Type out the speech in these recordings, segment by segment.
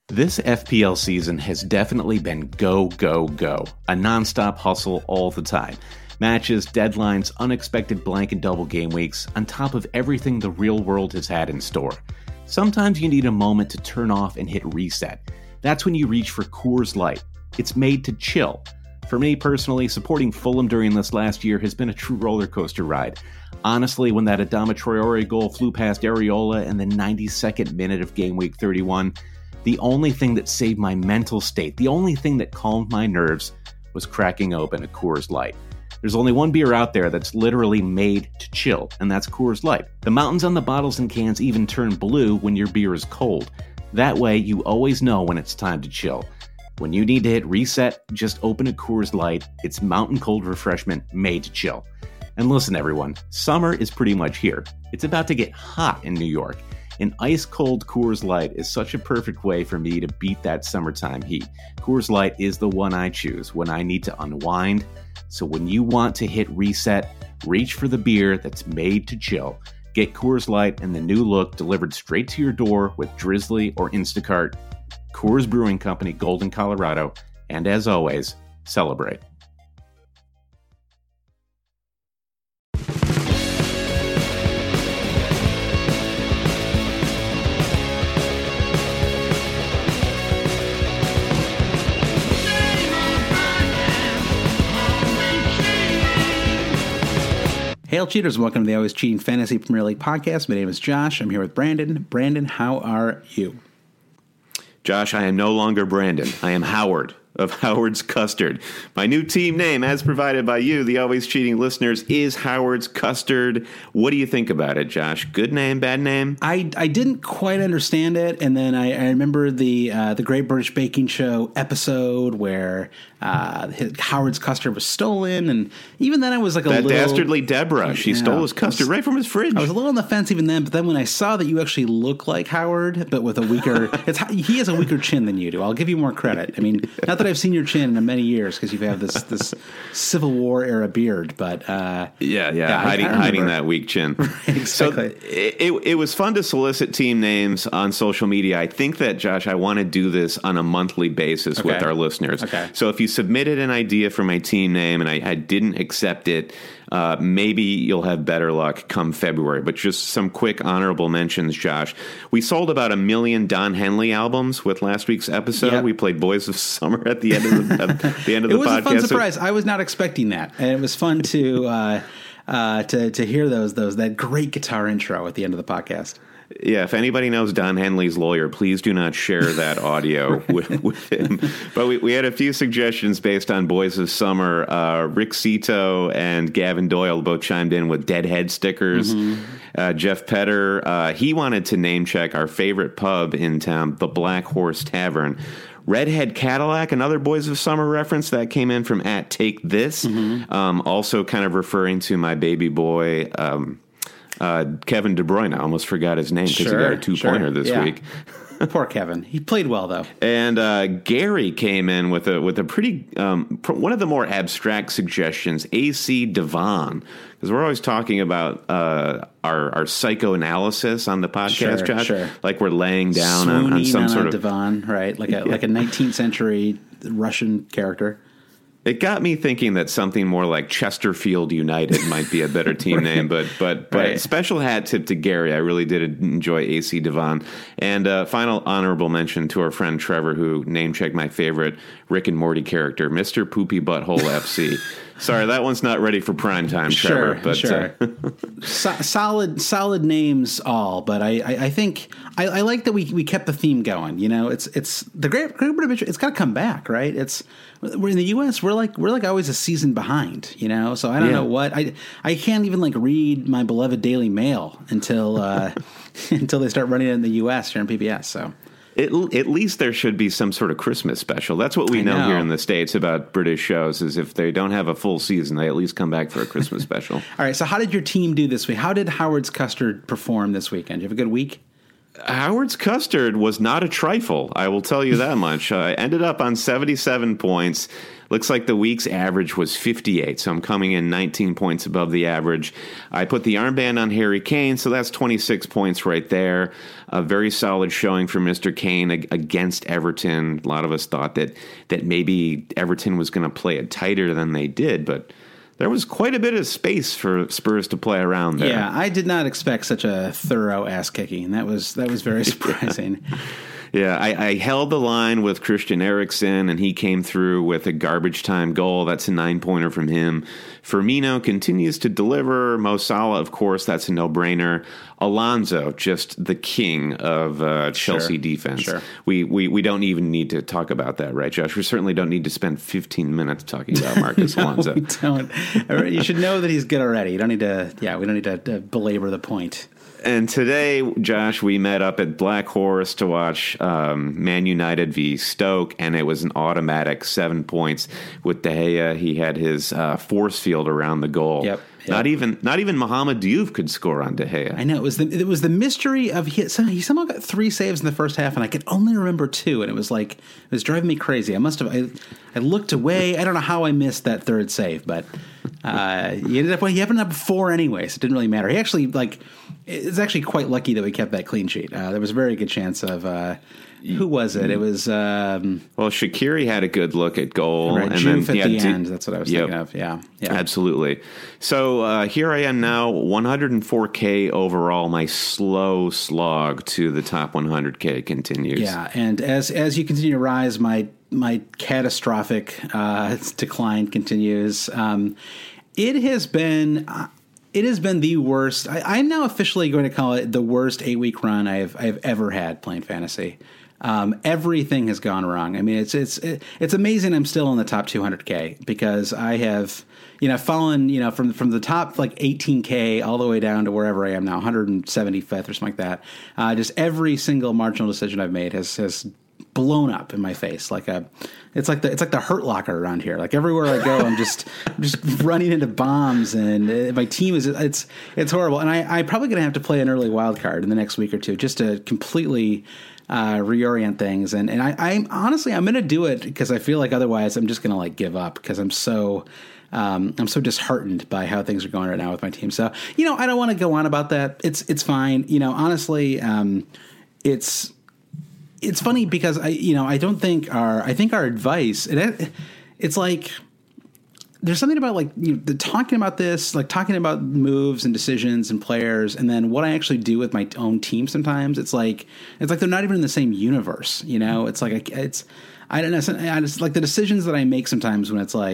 This FPL season has definitely been go, go, go. A nonstop hustle all the time. Matches, deadlines, unexpected blank and double game weeks, on top of everything the real world has had in store. Sometimes you need a moment to turn off and hit reset. That's when you reach for Coors Light. It's made to chill. For me personally, supporting Fulham during this last year has been a true roller coaster ride. Honestly, when that Adama Traore goal flew past Areola in the 92nd minute of game week 31, the only thing that saved my mental state, the only thing that calmed my nerves, was cracking open a Coors Light. There's only one beer out there that's literally made to chill, and that's Coors Light. The mountains on the bottles and cans even turn blue when your beer is cold. That way, you always know when it's time to chill. When you need to hit reset, just open a Coors Light. It's mountain cold refreshment made to chill. And listen, everyone, summer is pretty much here. It's about to get hot in New York. An ice-cold Coors Light is such a perfect way for me to beat that summertime heat. Coors Light is the one I choose when I need to unwind. So when you want to hit reset, reach for the beer that's made to chill. Get Coors Light and the new look delivered straight to your door with Drizzly or Instacart. Coors Brewing Company, Golden, Colorado. And as always, celebrate. Hail cheaters, welcome to the Always Cheating Fantasy Premier League podcast. My name is Josh. I'm here with Brandon. Brandon, how are you? Josh, I am no longer Brandon. I am Howard of Howard's Custard. My new team name, as provided by you, the Always Cheating listeners, is Howard's Custard. What do you think about it, Josh? Good name, bad name? I didn't quite understand it, and then I remember the Great British Baking Show episode where Howard's custard was stolen, and even then I was like that dastardly Deborah. She stole his custard right from his fridge. I was a little on the fence even then, but then when I saw that you actually look like Howard, but with a weaker, he has a weaker chin than you do. I'll give you more credit. I mean, not that I've seen your chin in many years because you have this Civil War era beard, but hiding that weak chin. Right, exactly. So it was fun to solicit team names on social media. I think that, Josh, I want to do this on a monthly basis with our listeners. Okay. So if you submitted an idea for my team name and I didn't accept it, maybe you'll have better luck come February. But just some quick honorable mentions, Josh. We sold about 1 million Don Henley albums with last week's episode. Yep. We played Boys of Summer at the end of the podcast. It was a fun surprise. I was not expecting that, and it was fun to hear that great guitar intro at the end of the podcast. Yeah, if anybody knows Don Henley's lawyer, please do not share that audio with him. But we had a few suggestions based on Boys of Summer. Rick Cito and Gavin Doyle both chimed in with Deadhead stickers. Mm-hmm. Jeff Petter, he wanted to name check our favorite pub in town, the Black Horse Tavern. Redhead Cadillac, another Boys of Summer reference that came in from @TakeThis. Mm-hmm. Also kind of referring to my baby boy, Kevin De Bruyne. I almost forgot his name because he got a two-pointer this week. Poor Kevin. He played well, though. And Gary came in with a pretty one of the more abstract suggestions, AC Devon, because we're always talking about our psychoanalysis on the podcast, Josh. Sure. Like we're laying down on some sort of Devon, right? Like a 19th century Russian character. It got me thinking that something more like Chesterfield United might be a better team name, but right. Special hat tip to Gary. I really did enjoy AC Devon. And final honorable mention to our friend Trevor, who name-checked my favorite Rick and Morty character, Mr. Poopy Butthole FC. Sorry, that one's not ready for prime time, Trevor. Solid names all, but I think I like that we kept the theme going. You know, it's the Great British. It's got to come back, right? We're in the U.S. We're like always a season behind. You know, so I don't know what I can't even like read my beloved Daily Mail until until they start running it in the U.S. here in PBS. So. At least there should be some sort of Christmas special. That's what we know here in the States about British shows, is if they don't have a full season, they at least come back for a Christmas special. All right, so how did your team do this week? How did Howard's Custard perform this weekend? Did you have a good week? Howard's custard was not a trifle, I will tell you that much. I ended up on 77 points. Looks like the week's average was 58, so I'm coming in 19 points above the average. I put the armband on Harry Kane, so that's 26 points right there. A very solid showing for Mr. Kane against Everton. A lot of us thought that maybe Everton was going to play it tighter than they did, but there was quite a bit of space for Spurs to play around there. Yeah, I did not expect such a thorough ass kicking. That was very surprising. Yeah, I held the line with Christian Eriksen, and he came through with a garbage time goal. That's a 9-pointer from him. Firmino continues to deliver. Mo Salah, of course, that's a no-brainer. Alonso, just the king of Chelsea defense. Sure. We don't even need to talk about that, right, Josh? We certainly don't need to spend 15 minutes talking about Marcus Alonso. We don't. You should know that he's good already. You don't need to. Yeah, we don't need to belabor the point. And today, Josh, we met up at Black Horse to watch Man United v Stoke, and it was an automatic 7 points with De Gea. He had his force field around the goal. Yep. Not even Mohamed Diouf could score on De Gea. I know it was the mystery of he somehow got 3 saves in the first half, and I could only remember 2, and it was driving me crazy. I looked away. I don't know how I missed that third save, but he ended up 4 anyway, so it didn't really matter. He actually it's actually quite lucky that we kept that clean sheet. There was a very good chance of. Who was it? It was well, Shaqiri had a good look at goal, right, and Juve then at the end. That's what I was thinking of. Yeah, absolutely. So here I am now, 104K overall. My slow slog to the top 100K continues. Yeah, and as you continue to rise, my catastrophic decline continues. It has been the worst. I'm now officially going to call it the worst 8-week run I've ever had playing fantasy. Everything has gone wrong. I mean, it's amazing I'm still in the top 200K because I have, fallen, from the top like 18K all the way down to wherever I am now, 175th or something like that. Just every single marginal decision I've made has blown up in my face it's like the Hurt Locker around here. Like everywhere I go, I'm just running into bombs, and my team it's horrible. And I'm probably going to have to play an early wild card in the next week or two just to completely reorient things. And I'm honestly I'm going to do it because I feel like otherwise I'm just going to give up because I'm so disheartened by how things are going right now with my team. So I don't want to go on about that. It's fine. Honestly, it's funny because I think our advice it's like there's something about talking about this, talking about moves and decisions and players, and then what I actually do with my own team. Sometimes it's like they're not even in the same universe. It's like I don't know. I just like the decisions that I make sometimes when it's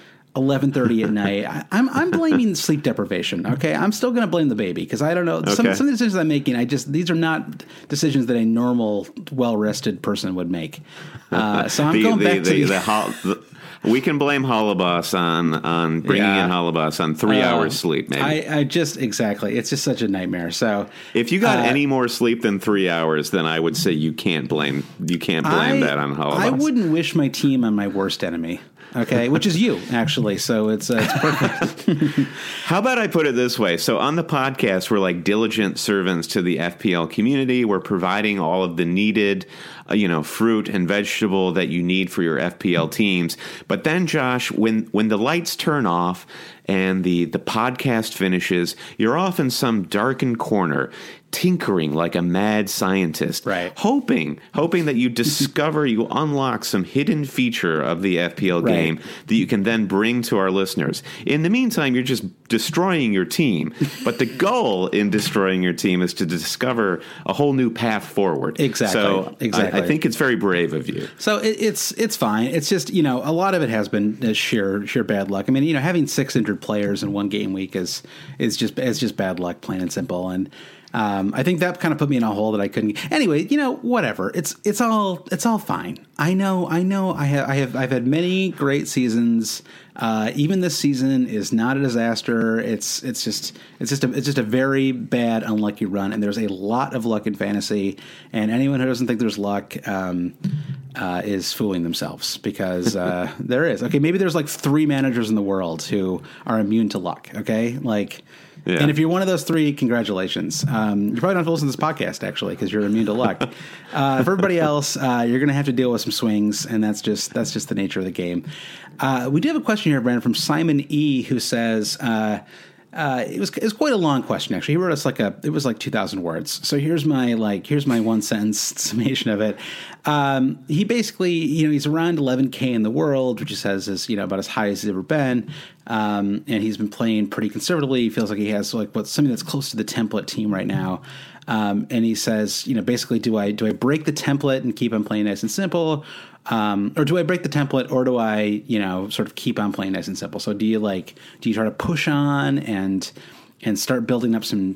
11:30 at night. I'm blaming sleep deprivation. Okay, I'm still going to blame the baby because I don't know some of the decisions I'm making. these are not decisions that a normal, well-rested person would make. So I'm going back to we can blame Holobos on bringing in Holobos on 3 hours sleep. Maybe I just exactly. It's just such a nightmare. So if you got any more sleep than 3 hours, then I would say you can't blame that on Holobos. I wouldn't wish my team on my worst enemy. Okay, which is you, actually. So it's perfect. How about I put it this way? So on the podcast, we're like diligent servants to the FPL community. We're providing all of the needed, fruit and vegetable that you need for your FPL teams. But then, Josh, when the lights turn off and the podcast finishes, you're off in some darkened corner, tinkering like a mad scientist, right? Hoping that you discover, you unlock some hidden feature of the FPL game that you can then bring to our listeners. In the meantime, you're just destroying your team. But the goal in destroying your team is to discover a whole new path forward. Exactly. So I think it's very brave of you. So it's fine. It's just, a lot of it has been sheer bad luck. I mean, having 6 injured players in one game week is just bad luck, plain and simple. And I think that kind of put me in a hole that I couldn't. Anyway, whatever. It's all fine. I know. I've had many great seasons. Even this season is not a disaster. It's just a very bad, unlucky run. And there's a lot of luck in fantasy. And anyone who doesn't think there's luck is fooling themselves because there is. Okay, maybe there's 3 managers in the world who are immune to luck. Okay, Yeah. And if you're one of those three, congratulations. You probably don't have to listen to this podcast, actually, because you're immune to luck. For everybody else, you're going to have to deal with some swings, and that's just the nature of the game. We do have a question here, Brandon, from Simon E., who says... it was quite a long question, actually. He wrote us it was like 2,000 words. So here's my one sentence summation of it. He basically, he's around 11K in the world, which he says is, about as high as he's ever been. And he's been playing pretty conservatively. He feels like he has something that's close to the template team right now. And he says, basically, do I break the template and keep on playing nice and simple? Or do I break the template, or do I, sort of keep on playing nice and simple? So do you try to push on and start building up some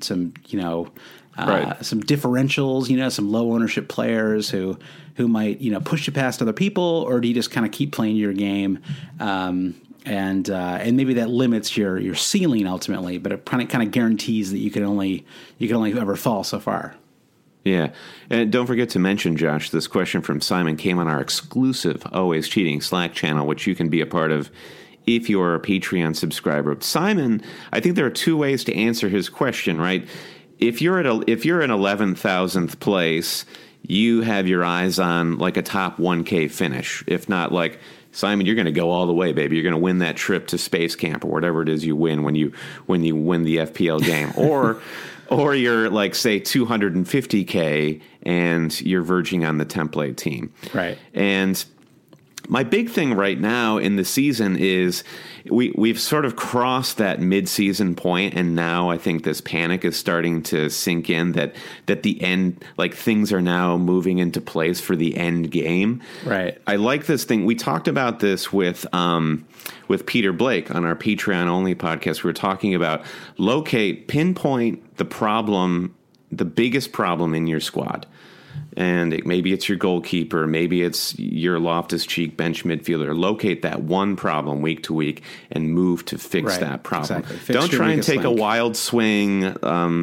differentials, some low ownership players who might, push you past other people, or do you just kind of keep playing your game? And maybe that limits your ceiling ultimately, but it kind of guarantees that you can only ever fall so far. Yeah. And don't forget to mention, Josh, this question from Simon came on our exclusive Always Cheating Slack channel, which you can be a part of if you're a Patreon subscriber. Simon, I think there are two ways to answer his question, right? If you're in 11,000th place, you have your eyes on like a top 1K finish. If not, like, Simon, you're going to go all the way, baby. You're going to win that trip to Space Camp or whatever it is you win when you win the FPL game. Or you're like, say, 250K and you're verging on the template team. Right. And my big thing right now in the season is we've sort of crossed that mid-season point, and now I think this panic is starting to sink in that the end, like, things are now moving into place for the end game. Right. I like this thing. We talked about this with Peter Blake on our Patreon-only podcast. We were talking about pinpoint the problem, the biggest problem in your squad. And maybe it's your goalkeeper, maybe it's your Loftus-Cheek bench midfielder. Locate that one problem week to week and move to fix that problem. Exactly. Don't try and take a wild swing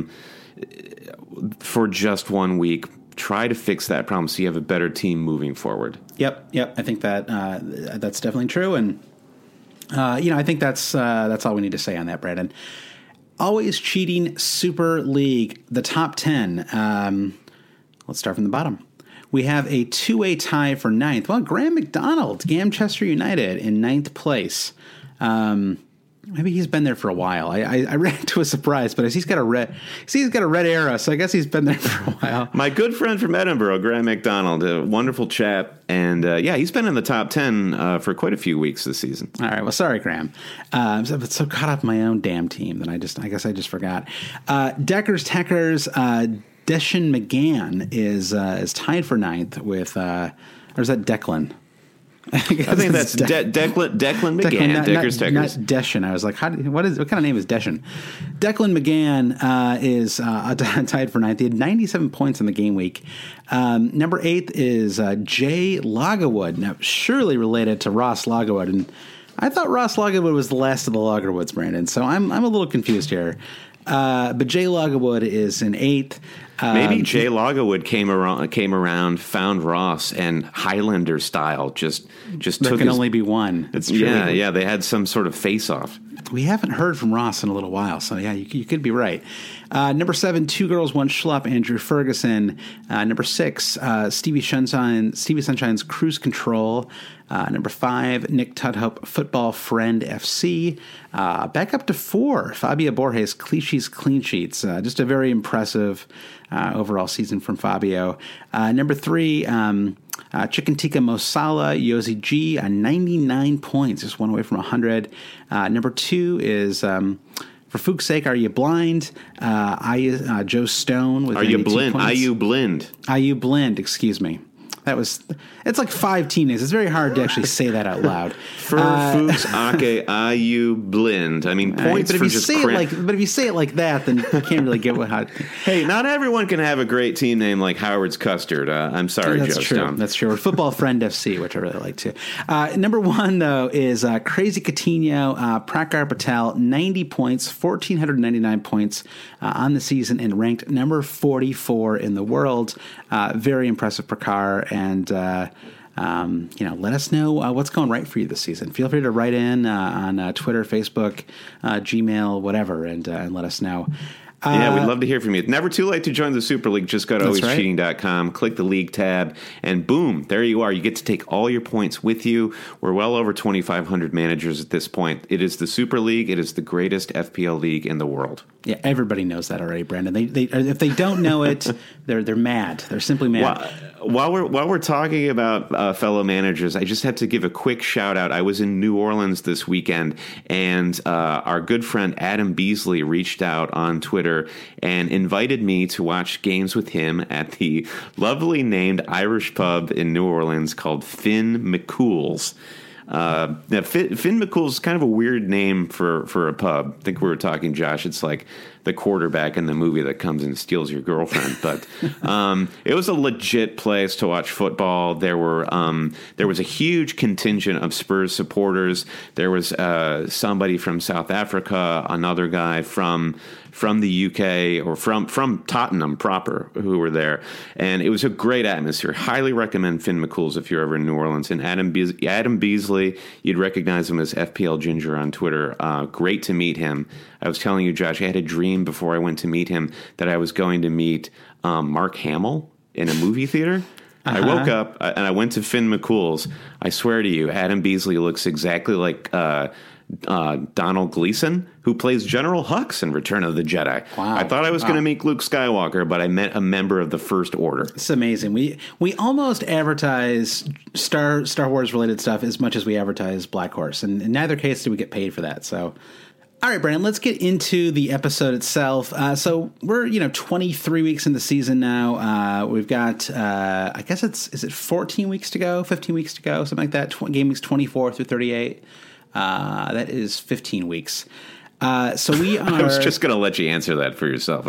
for just 1 week. Try to fix that problem so you have a better team moving forward. Yep. I think that that's definitely true, and I think that's all we need to say on that, Brandon. Always Cheating Super League, the top 10. Let's start from the bottom. We have a two-way tie for 9th. Well, Graham McDonald, Gamchester United, in 9th place. Maybe he's been there for a while. I ran to a surprise, but he's got a red era, so I guess he's been there for a while. My good friend from Edinburgh, Graham McDonald, a wonderful chap, and he's been in the top 10 for quite a few weeks this season. All right, well, sorry, Graham. I'm so caught up in my own damn team that I guess I just forgot. Deckers Techers. Deshaun McGann is tied for 9th with, or is that Declan? I think that's Declan McGann. Deckers Techers. Not Deshaun. I was like, what kind of name is Deshaun? Declan McGann is tied for 9th. He had 97 points in the game week. Number 8th is Jay Lagerwood. Now, surely related to Ross Lagerwood, and I thought Ross Lagerwood was the last of the Lagerwoods, Brandon. So I'm a little confused here. But Jay Lagerwood is in 8th. Maybe Jay Lagerwood came around, found Ross, and Highlander style just there took. There can only be one. It's yeah. They had some sort of face-off. We haven't heard from Ross in a little while, so yeah, you could be right. Number 7, 2 Girls, 1 Schlup, Andrew Ferguson. Number 6, Stevie Sunshine's Cruise Control. Number 5, Nick Tudhope, Football Friend FC. Back up to 4, Fabio Borges, Clichy's Clean Sheets. Just a very impressive overall season from Fabio. Number 3, Chicken Tikka Mosala, Yosi G, 99 points, just one away from 100. Number 2 is... For Fuch's Sake, Are You Blind? Joe Stone with 92 points. Are you blind? Are you blind? Excuse me. It's like 5 teenagers. It's very hard to actually say that out loud. For Fuchs Ake, are you blind? I mean, points for just but if you say it like that, then you can't really get what. Hey, not everyone can have a great team name like Howard's Custard. I'm sorry, That's Joe true. Stone. That's true. Or Football Friend FC, which I really like too. Number 1 though is Crazy Coutinho, Prakar Patel, 90 points, 1,499 points on the season, and ranked number 44 in the world. Very impressive Prakar. And let us know what's going right for you this season. Feel free to write in on Twitter, Facebook, Gmail, whatever, and let us know. Yeah, we'd love to hear from you. It's never too late to join the Super League. Just go to alwayscheating.com, click the league tab, and boom, there you are. You get to take all your points with you. We're well over 2,500 managers at this point. It is the Super League. It is the greatest FPL league in the world. Yeah, everybody knows that already, Brandon. They if they don't know it, they're mad. They're simply mad. While we're talking about fellow managers, I just had to give a quick shout out. I was in New Orleans this weekend, and our good friend Adam Beasley reached out on Twitter and invited me to watch games with him at the lovely named Irish pub in New Orleans called Finn McCool's. Now, Finn McCool's is kind of a weird name for a pub. I think we were talking, Josh. It's like the quarterback in the movie that comes and steals your girlfriend. But it was a legit place to watch football. There was a huge contingent of Spurs supporters. There was somebody from South Africa, another guy from the UK or from Tottenham proper who were there. And it was a great atmosphere. Highly recommend Finn McCool's if you're ever in New Orleans. And Adam Beasley, you'd recognize him as FPL Ginger on Twitter. Great to meet him. I was telling you, Josh, I had a dream before I went to meet him that I was going to meet Mark Hamill in a movie theater. I woke up and I went to Finn McCool's. I swear to you, Adam Beasley looks exactly like Donald Gleason, who plays General Hux in Return of the Jedi. Wow. I thought I was going to meet Luke Skywalker, but I met a member of the First Order. It's amazing. We almost advertise Star Wars related stuff as much as we advertise Black Horse, and in neither case do we get paid for that. So, all right, Brandon, let's get into the episode itself. So we're 23 weeks in the season now. We've got I guess is it 14 weeks to go, 15 weeks to go, something like that. Game weeks 24 through 38. That is 15 weeks. So we are. I was just going to let you answer that for yourself. I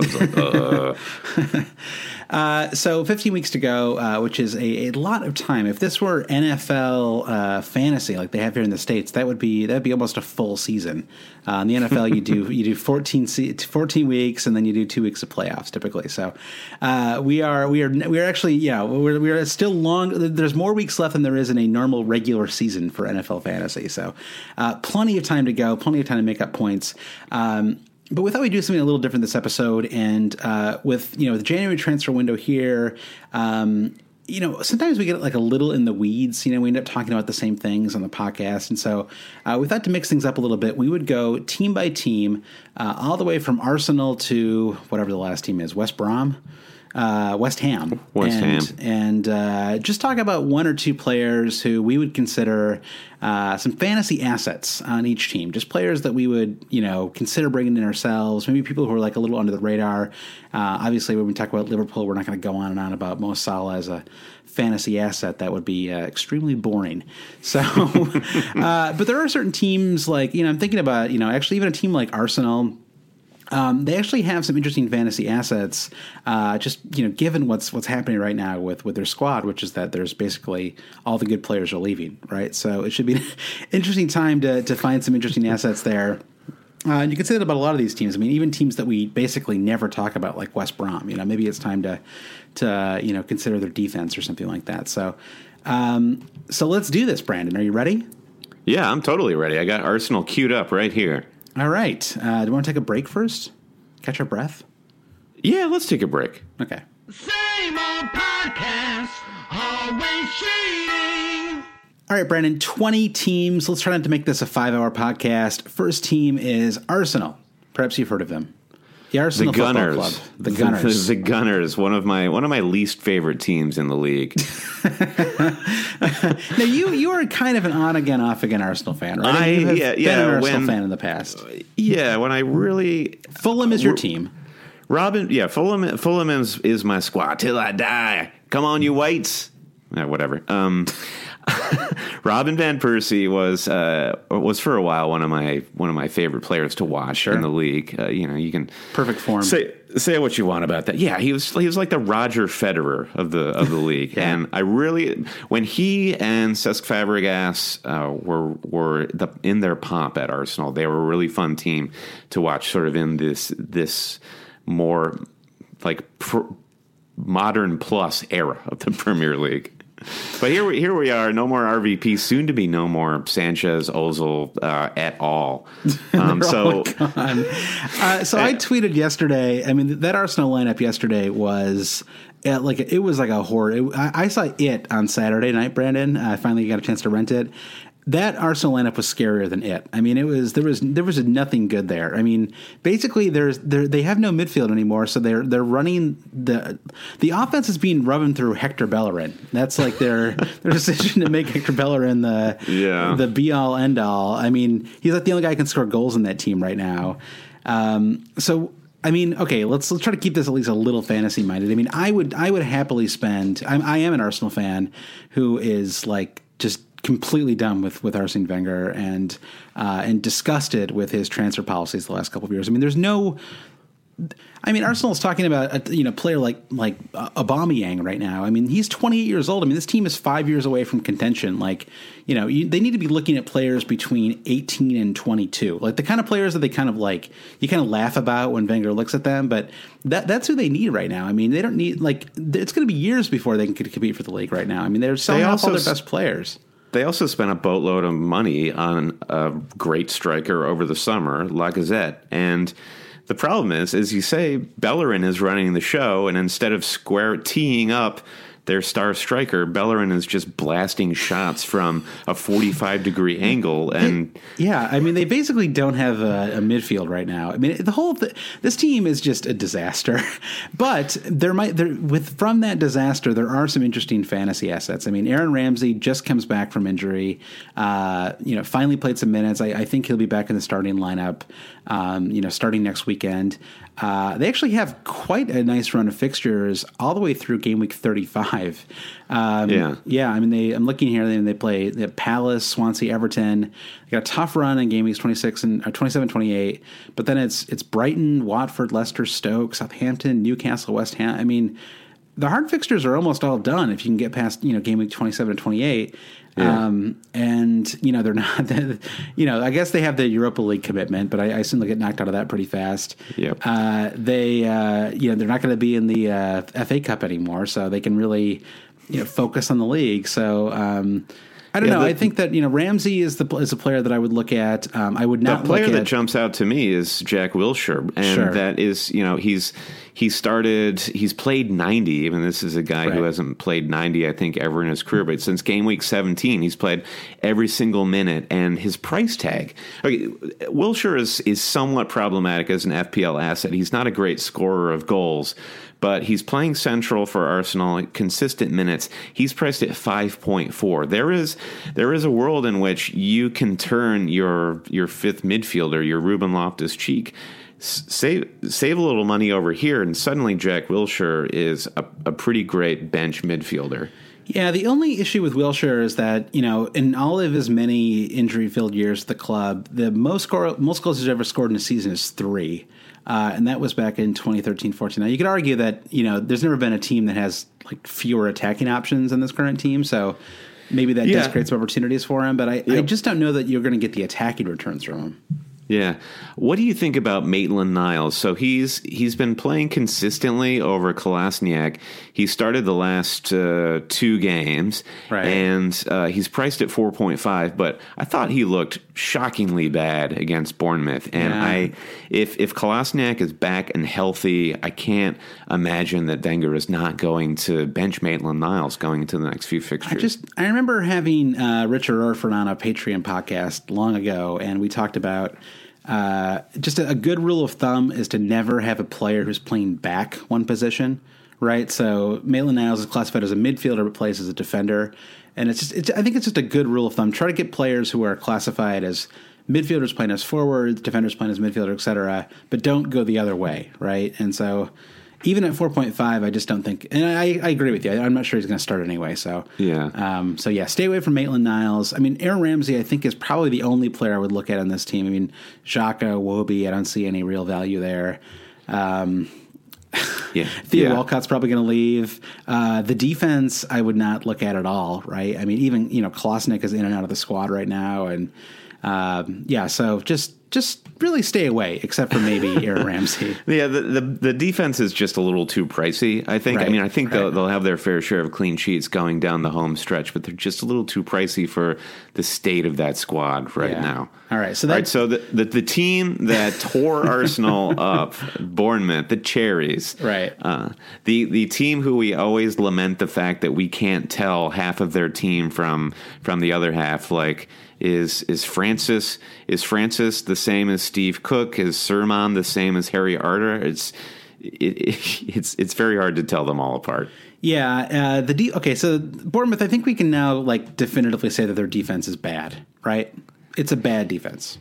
was like, So 15 weeks to go, which is a lot of time. If this were NFL fantasy like they have here in the States, that'd be almost a full season. In the NFL, you do 14 weeks, and then you do 2 weeks of playoffs typically. So we are actually we are still long. There's more weeks left than there is in a normal regular season for NFL fantasy. So plenty of time to go, plenty of time to make up points. But we thought we'd do something a little different this episode, and with the January transfer window here, sometimes we get like a little in the weeds. We end up talking about the same things on the podcast, and so we thought to mix things up a little bit, we would go team by team, all the way from Arsenal to whatever the last team is, West Ham. And just talk about one or two players who we would consider some fantasy assets on each team, just players that we would, consider bringing in ourselves, maybe people who are like a little under the radar. Obviously, when we talk about Liverpool, we're not going to go on and on about Mo Salah as a fantasy asset. That would be extremely boring. So, but there are certain teams like, I'm thinking about, actually even a team like Arsenal. They actually have some interesting fantasy assets, given what's happening right now with their squad, which is that there's basically all the good players are leaving, right? So it should be an interesting time to find some interesting assets there. And you can say that about a lot of these teams. I mean, even teams that we basically never talk about, like West Brom. Maybe it's time to consider their defense or something like that. So let's do this, Brandon. Are you ready? Yeah, I'm totally ready. I got Arsenal queued up right here. All right. Do you want to take a break first? Catch our breath? Yeah, let's take a break. Okay. Same old podcast, always cheating. All right, Brandon, 20 teams. Let's try not to make this a 5-hour podcast. First team is Arsenal. Perhaps you've heard of them. The Arsenal Football Club. The Gunners. The Gunners, one of my least favorite teams in the league. Now, you are kind of an on-again, off-again Arsenal fan, right? You have been an Arsenal fan in the past. Yeah, when I really... Fulham is your team. Fulham is my squad till I die. Come on, you whites. Whatever. Robin van Persie was for a while one of my favorite players to watch in the league. You can perfect form. Say what you want about that. Yeah, he was like the Roger Federer of the league, yeah. And I really, when he and Cesc Fabregas were in their pomp at Arsenal, they were a really fun team to watch. Sort of in this more like modern plus era of the Premier League. But here we are. No more RVP. Soon to be no more Sanchez, Ozil at all. So I tweeted yesterday. I mean, that Arsenal lineup yesterday was it was like a horror. I saw it on Saturday night, Brandon. I finally got a chance to rent it. That Arsenal lineup was scarier than it. I mean, there was nothing good there. I mean, basically, they have no midfield anymore, so they're running the offense is being run through Hector Bellerin. That's like their decision to make Hector Bellerin the be all end all. I mean, he's like the only guy who can score goals in that team right now. So. I mean, okay, let's try to keep this at least a little fantasy minded. I mean, I would happily spend. I am an Arsenal fan who is like just completely done with Arsene Wenger and disgusted with his transfer policies the last couple of years. I mean, there's no. I mean, Arsenal's talking about a player like Aubameyang right now. I mean, he's 28 years old. I mean, this team is 5 years away from contention. Like, they need to be looking at players between 18 and 22, like the kind of players that they kind of like. You kind of laugh about when Wenger looks at them, but that's who they need right now. I mean, they don't need it's going to be years before they can compete for the league right now. I mean, they're selling off all their best players. They also spent a boatload of money on a great striker over the summer, Lacazette, and. The problem is, as you say, Bellerin is running the show, and instead of teeing up their star striker, Bellerin is just blasting shots from a 45-degree angle. And I mean, they basically don't have a midfield right now. I mean, this team is just a disaster. But from that disaster, there are some interesting fantasy assets. I mean, Aaron Ramsey just comes back from injury. Finally played some minutes. I think he'll be back in the starting lineup. Starting next weekend. They actually have quite a nice run of fixtures all the way through game week 35. I mean, I'm looking here, and they play Palace, Swansea, Everton. They got a tough run in game weeks 27, 28. But then it's Brighton, Watford, Leicester, Stoke, Southampton, Newcastle, West Ham. I mean, the hard fixtures are almost all done if you can get past game week 27 and 28. Yeah. They're not. I guess they have the Europa League commitment, but I assume they'll get knocked out of that pretty fast. Yep. They're not going to be in the FA Cup anymore, so they can really focus on the league. So I don't know. I think that Ramsey is a player that I would look at. I would not. The player that jumps out to me is Jack Wilshere, and that is he's played 90. Even this is a guy who hasn't played 90, I think, ever in his career. But since game week 17, he's played every single minute. And his price tag, Wilshere is somewhat problematic as an FPL asset. He's not a great scorer of goals, but he's playing central for Arsenal at consistent minutes. He's priced at 5.4. There is a world in which you can turn your fifth midfielder, your Ruben Loftus-Cheek, save a little money over here, and suddenly Jack Wilshere is a pretty great bench midfielder. Yeah, the only issue with Wilshere is that, in all of his many injury-filled years at the club, the most goals he's ever scored in a season is 3. And that was back in 2013-14. Now, you could argue that, there's never been a team that has fewer attacking options than this current team, so maybe that does create some opportunities for him, but I just don't know that you're going to get the attacking returns from him. Yeah. What do you think about Maitland-Niles? So he's been playing consistently over Kolasinac. He started the last 2 games, and he's priced at 4.5, but I thought he looked shockingly bad against Bournemouth. And if Kolasinac is back and healthy, I can't imagine that Wenger is not going to bench Maitland-Niles going into the next few fixtures. I remember having Richard Orford on a Patreon podcast long ago, and we talked about just a good rule of thumb is to never have a player who's playing back one position, right? So Maitland-Niles is classified as a midfielder but plays as a defender, and I think it's just a good rule of thumb. Try to get players who are classified as midfielders playing as forwards, defenders playing as midfielder, etc., but don't go the other way, right? And so even at 4.5, I just don't think, and I agree with you. I'm not sure he's going to start anyway. So stay away from Maitland-Niles. I mean, Aaron Ramsey, I think, is probably the only player I would look at on this team. I mean, Xhaka, Wobie, I don't see any real value there. Theo Walcott's probably going to leave. The defense, I would not look at all, right? I mean, even Kolasinac is in and out of the squad right now, and so just just really stay away, except for maybe Aaron Ramsey. Yeah, the defense is just a little too pricey, I think. Right, I mean, I think right. they'll have their fair share of clean sheets going down the home stretch, but they're just a little too pricey for the state of that squad right now. All right, so the team that tore Arsenal up, Bournemouth, the Cherries, right? The team who we always lament the fact that we can't tell half of their team from the other half, like. Is Francis the same as Steve Cook? Is Sermon the same as Harry Arter? It's very hard to tell them all apart. Yeah. Okay. So Bournemouth, I think we can now like definitively say that their defense is bad, right? It's a bad defense.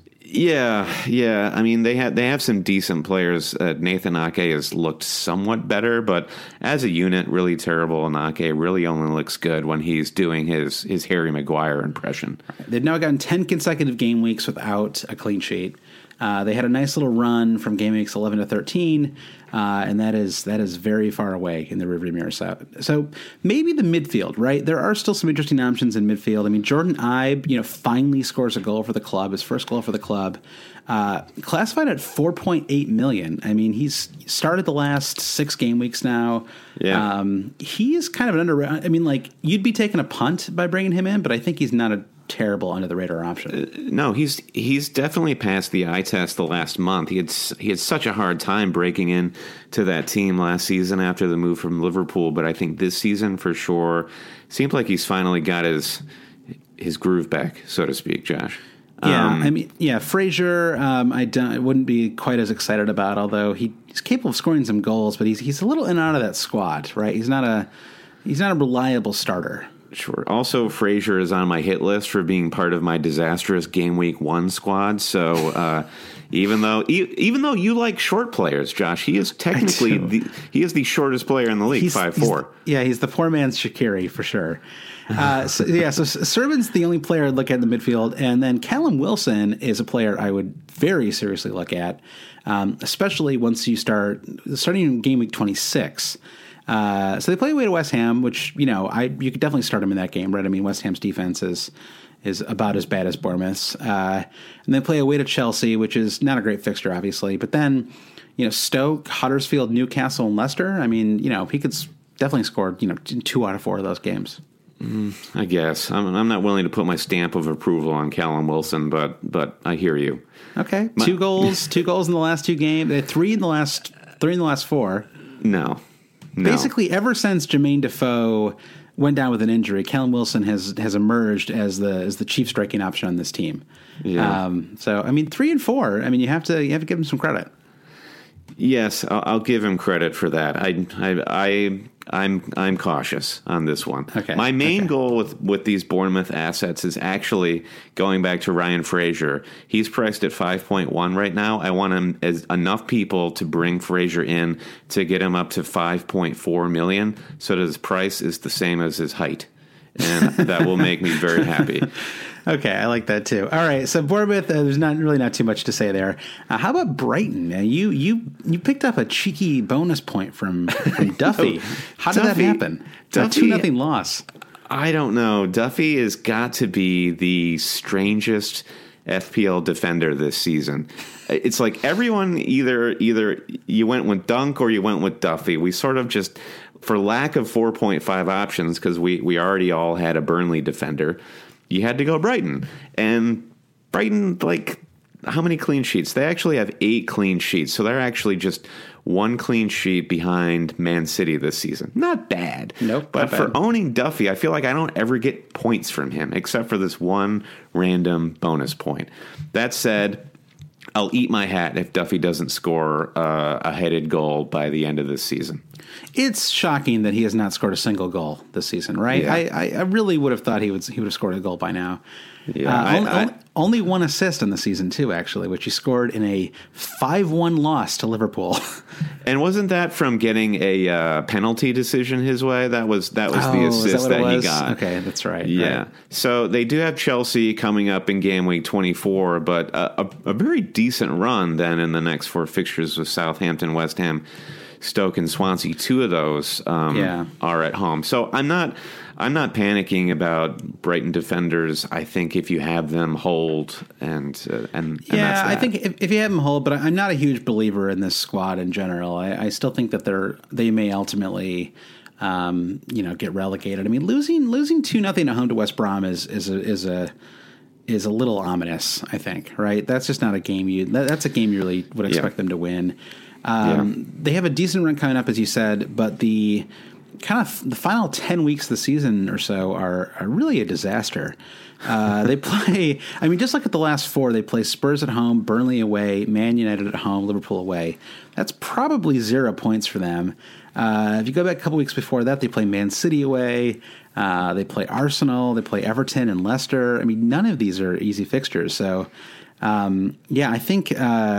Yeah. I mean, they have some decent players. Nathan Ake has looked somewhat better, but as a unit, really terrible. And Ake really only looks good when he's doing his Harry Maguire impression. They've now gotten 10 consecutive game weeks without a clean sheet. They had a nice little run from game weeks 11 to 13, and that is very far away in the rearview mirror. So maybe the midfield, right? There are still some interesting options in midfield. I mean, Jordan Ibe, finally scores a goal for the club, his first goal for the club, classified at $4.8 million. I mean, he's started the last 6 game weeks now. Yeah. He is kind of an I mean, like you'd be taking a punt by bringing him in, but I think he's not a terrible under the radar option. No, he's definitely passed the eye test the last month. He had such a hard time breaking in to that team last season after the move from Liverpool, but I think this season for sure seems like he's finally got his groove back, so to speak, Josh. Yeah, Frazier, I wouldn't be quite as excited about, although he's capable of scoring some goals, but he's a little in and out of that squad, right? He's not a reliable starter. Sure. Also, Frazier is on my hit list for being part of my disastrous game week 1 squad. So even though you like short players, Josh, he is technically he is the shortest player in the league, 5'4". He's the poor man's Shaqiri for sure. So Sermon's the only player I'd look at in the midfield, and then Callum Wilson is a player I would very seriously look at, especially once you starting in game week 26. So they play away to West Ham, which, you could definitely start them in that game, right? I mean, West Ham's defense is about as bad as Bournemouth's. And they play away to Chelsea, which is not a great fixture, obviously. But then, Stoke, Huddersfield, Newcastle, and Leicester. I mean, he could definitely score, 2 out of 4 of those games. I guess. I'm not willing to put my stamp of approval on Callum Wilson, but I hear you. Okay. 2 goals in the last 2 games. 3 in the last 4. No. Basically, ever since Jermaine Defoe went down with an injury, Callum Wilson has emerged as the chief striking option on this team. Yeah. So I mean, 3 and 4. I mean, you have to give him some credit. Yes, I'll give him credit for that. I'm cautious on this one. Okay. My main goal with these Bournemouth assets is actually going back to Ryan Frazier. He's priced at 5.1 right now. I want him as enough people to bring Frazier in to get him up to 5.4 million, so that his price is the same as his height, and that will make me very happy. Okay, I like that too. All right, so Bournemouth, there's not too much to say there. How about Brighton? You picked up a cheeky bonus point from Duffy. How did that happen? Duffy, 2-0 loss. I don't know. Duffy has got to be the strangest FPL defender this season. It's like everyone either you went with Dunk or you went with Duffy. We sort of just, for lack of 4.5 options, because we already all had a Burnley defender, you had to go Brighton. And Brighton, like, how many clean sheets? They actually have 8 clean sheets. So they're actually just 1 clean sheet behind Man City this season. Not bad. Nope. But for owning Duffy, I feel like I don't ever get points from him except for this one random bonus point. That said, I'll eat my hat if Duffy doesn't score a headed goal by the end of this season. It's shocking that he has not scored a single goal this season, right? Yeah. I really would have thought he would have scored a goal by now. Yeah, only 1 assist in the season too, actually, which he scored in a 5-1 loss to Liverpool. And wasn't that from getting a penalty decision his way? That was the assist that he got. Okay, that's right. Yeah. Right. So they do have Chelsea coming up in game week 24, but a very decent run then in the next 4 fixtures with Southampton, West Ham, Stoke and Swansea. Two of those are at home. So I'm not panicking about Brighton defenders. I think if you have them, hold and that's that. I think if you have them, hold. But I'm not a huge believer in this squad in general. I still think that they may ultimately, get relegated. I mean, losing 2-0 at home to West Brom is a little ominous. I think, right? That's just not a game that's a game you really would expect them to win. They have a decent run coming up, as you said, but the final 10 weeks of the season or so are really a disaster. They play, I mean, just like at the last four, they play Spurs at home, Burnley away, Man United at home, Liverpool away. That's probably 0 points for them. If you go back a couple weeks before that, they play Man City away. They play Arsenal, they play Everton and Leicester. I mean, none of these are easy fixtures. So, I think,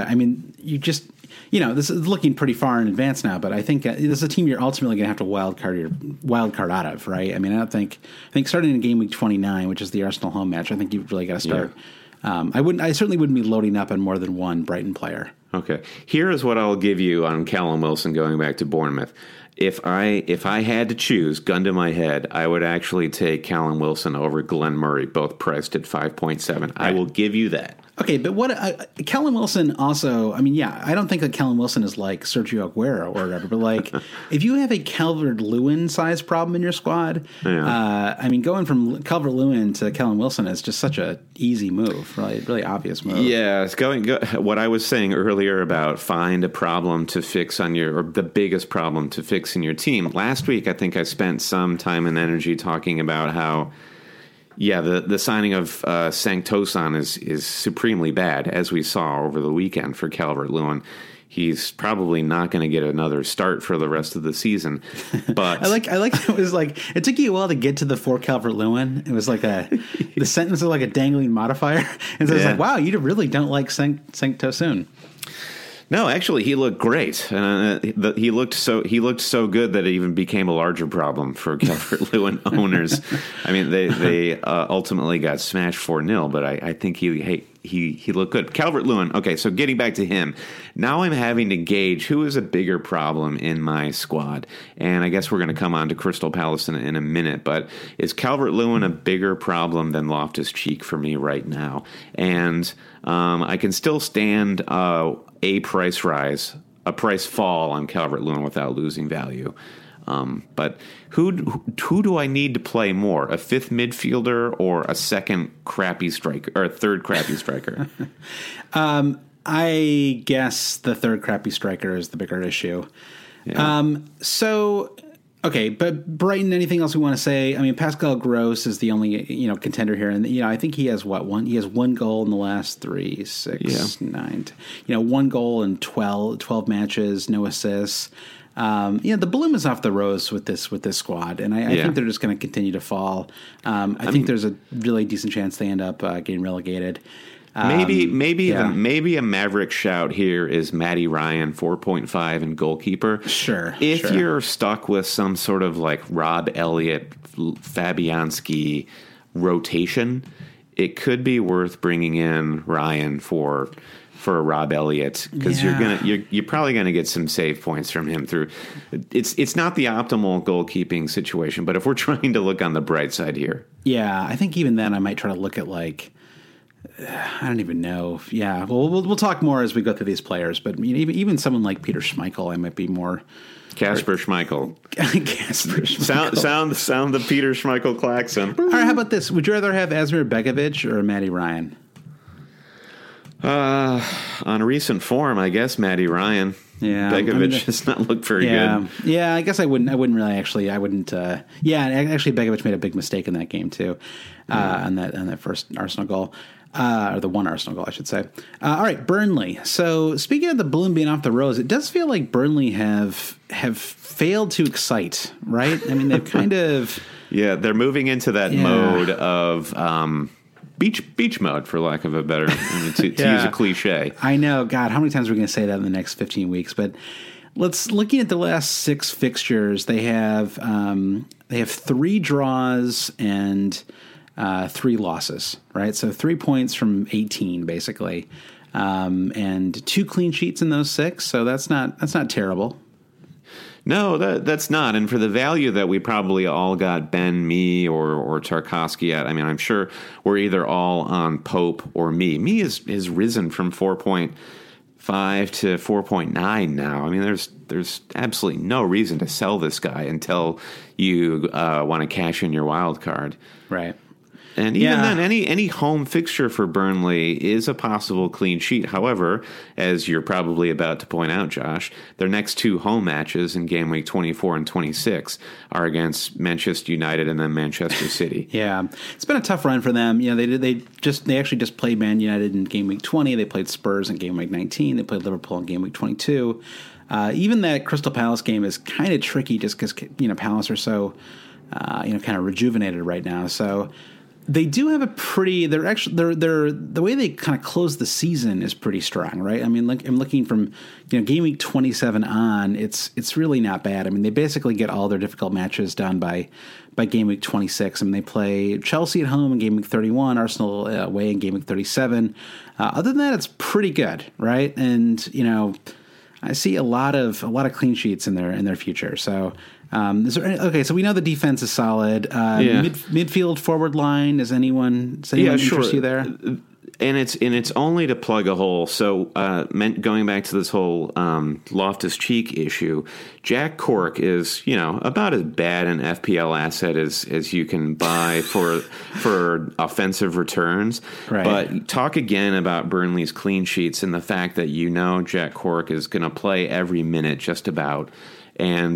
this is looking pretty far in advance now, but I think this is a team you're ultimately going to have to wild card out of, right? I mean, I think starting in game week 29, which is the Arsenal home match, I think you've really got to start. Yeah. I certainly wouldn't be loading up on more than one Brighton player. Okay. Here is what I'll give you on Callum Wilson going back to Bournemouth. If I had to choose, gun to my head, I would actually take Callum Wilson over Glenn Murray, both priced at 5.7. Right. I will give you that. Okay, but Callum Wilson also, I mean, I don't think that Callum Wilson is like Sergio Aguero or whatever, but like if you have a Calvert-Lewin size problem in your squad, going from Calvert-Lewin to Callum Wilson is just such a easy move, right? Really obvious move. Yeah, it's what I was saying earlier about find a problem to fix or the biggest problem to fix in your team. Last week, I think I spent some time and energy talking about how the signing of Sanktosson is supremely bad, as we saw over the weekend for Calvert-Lewin. He's probably not going to get another start for the rest of the season. But I like it was like it took you a while to get to the for Calvert-Lewin. It was like the sentence was like a dangling modifier, and so it's like, wow, you really don't like Sanktosson. No, actually, he looked great. He looked so good that it even became a larger problem for Calvert-Lewin owners. I mean, they ultimately got smashed 4-0, but I think he looked good. Calvert-Lewin. Okay, so getting back to him, now I'm having to gauge who is a bigger problem in my squad, and I guess we're going to come on to Crystal Palace in a minute. But is Calvert-Lewin a bigger problem than Loftus-Cheek for me right now? And I can still stand a price fall on Calvert-Lewin without losing value. But who do I need to play more? A fifth midfielder or a second crappy striker or a third crappy striker? I guess the third crappy striker is the bigger issue. Yeah. Okay, but Brighton, anything else we want to say? I mean, Pascal Gross is the only contender here, and I think he has He has one goal in the last 3, 6, 9. 1 goal in 12 matches, no assists. The bloom is off the rose with this squad, and I think they're just going to continue to fall. I think there's a really decent chance they end up getting relegated. Maybe a Maverick shout here is Matty Ryan, 4.5 and goalkeeper. Sure. If you're stuck with some sort of like Rob Elliott, Fabianski rotation, it could be worth bringing in Ryan for a Rob Elliott because you're probably gonna get some save points from him through. It's not the optimal goalkeeping situation, but if we're trying to look on the bright side here, I think even then I might try to look at like. I don't even know. Yeah, well, we'll talk more as we go through these players. But even someone like Peter Schmeichel, I might be more. Kasper Schmeichel. Kasper Schmeichel. Sound the Peter Schmeichel klaxon. All right, how about this? Would you rather have Asmir Begovic or Matty Ryan? On recent form, I guess Matty Ryan. Yeah, Begovic does not look very good. Yeah, I guess I wouldn't really actually. I wouldn't. Actually, Begovic made a big mistake in that game too, on that first Arsenal goal. Or the one Arsenal goal, I should say. All right, Burnley. So speaking of the balloon being off the rose, it does feel like Burnley have failed to excite, right? I mean, they've kind of... Yeah, they're moving into that mode of beach mode, for lack of a better... to use a cliche. I know. God, how many times are we going to say that in the next 15 weeks? But looking at the last 6 fixtures, they have 3 draws and... 3 losses, right? So 3 points from 18, basically, and 2 clean sheets in those 6. So that's not terrible. No, that's not. And for the value that we probably all got Ben, me, or Tarkovsky at, I mean, I'm sure we're either all on Pope or me. Me is risen from 4.5 to 4.9 now. I mean, there's absolutely no reason to sell this guy until you want to cash in your wild card. Right. And even then, any home fixture for Burnley is a possible clean sheet. However, as you're probably about to point out, Josh, their next two home matches in game week 24 and 26 are against Manchester United and then Manchester City. Yeah, it's been a tough run for them. You know, they actually just played Man United in game week 20. They played Spurs in game week 19. They played Liverpool in game week 22. Even that Crystal Palace game is kind of tricky just because Palace are so kind of rejuvenated right now. So. They do have a pretty. They're the way they kind of close the season is pretty strong, right? I mean, I'm looking from game week 27 on. It's really not bad. I mean, they basically get all their difficult matches done by game week 26. I mean, they play Chelsea at home in game week 31, Arsenal away in game week 37. Other than that, it's pretty good, right? And I see a lot of clean sheets in their future. So. So we know the defense is solid. Midfield, forward line. Does anyone interest you there? And it's only to plug a hole. So going back to this whole Loftus-Cheek issue, Jack Cork is about as bad an FPL asset as you can buy for offensive returns. Right. But talk again about Burnley's clean sheets and the fact that Jack Cork is going to play every minute just about. And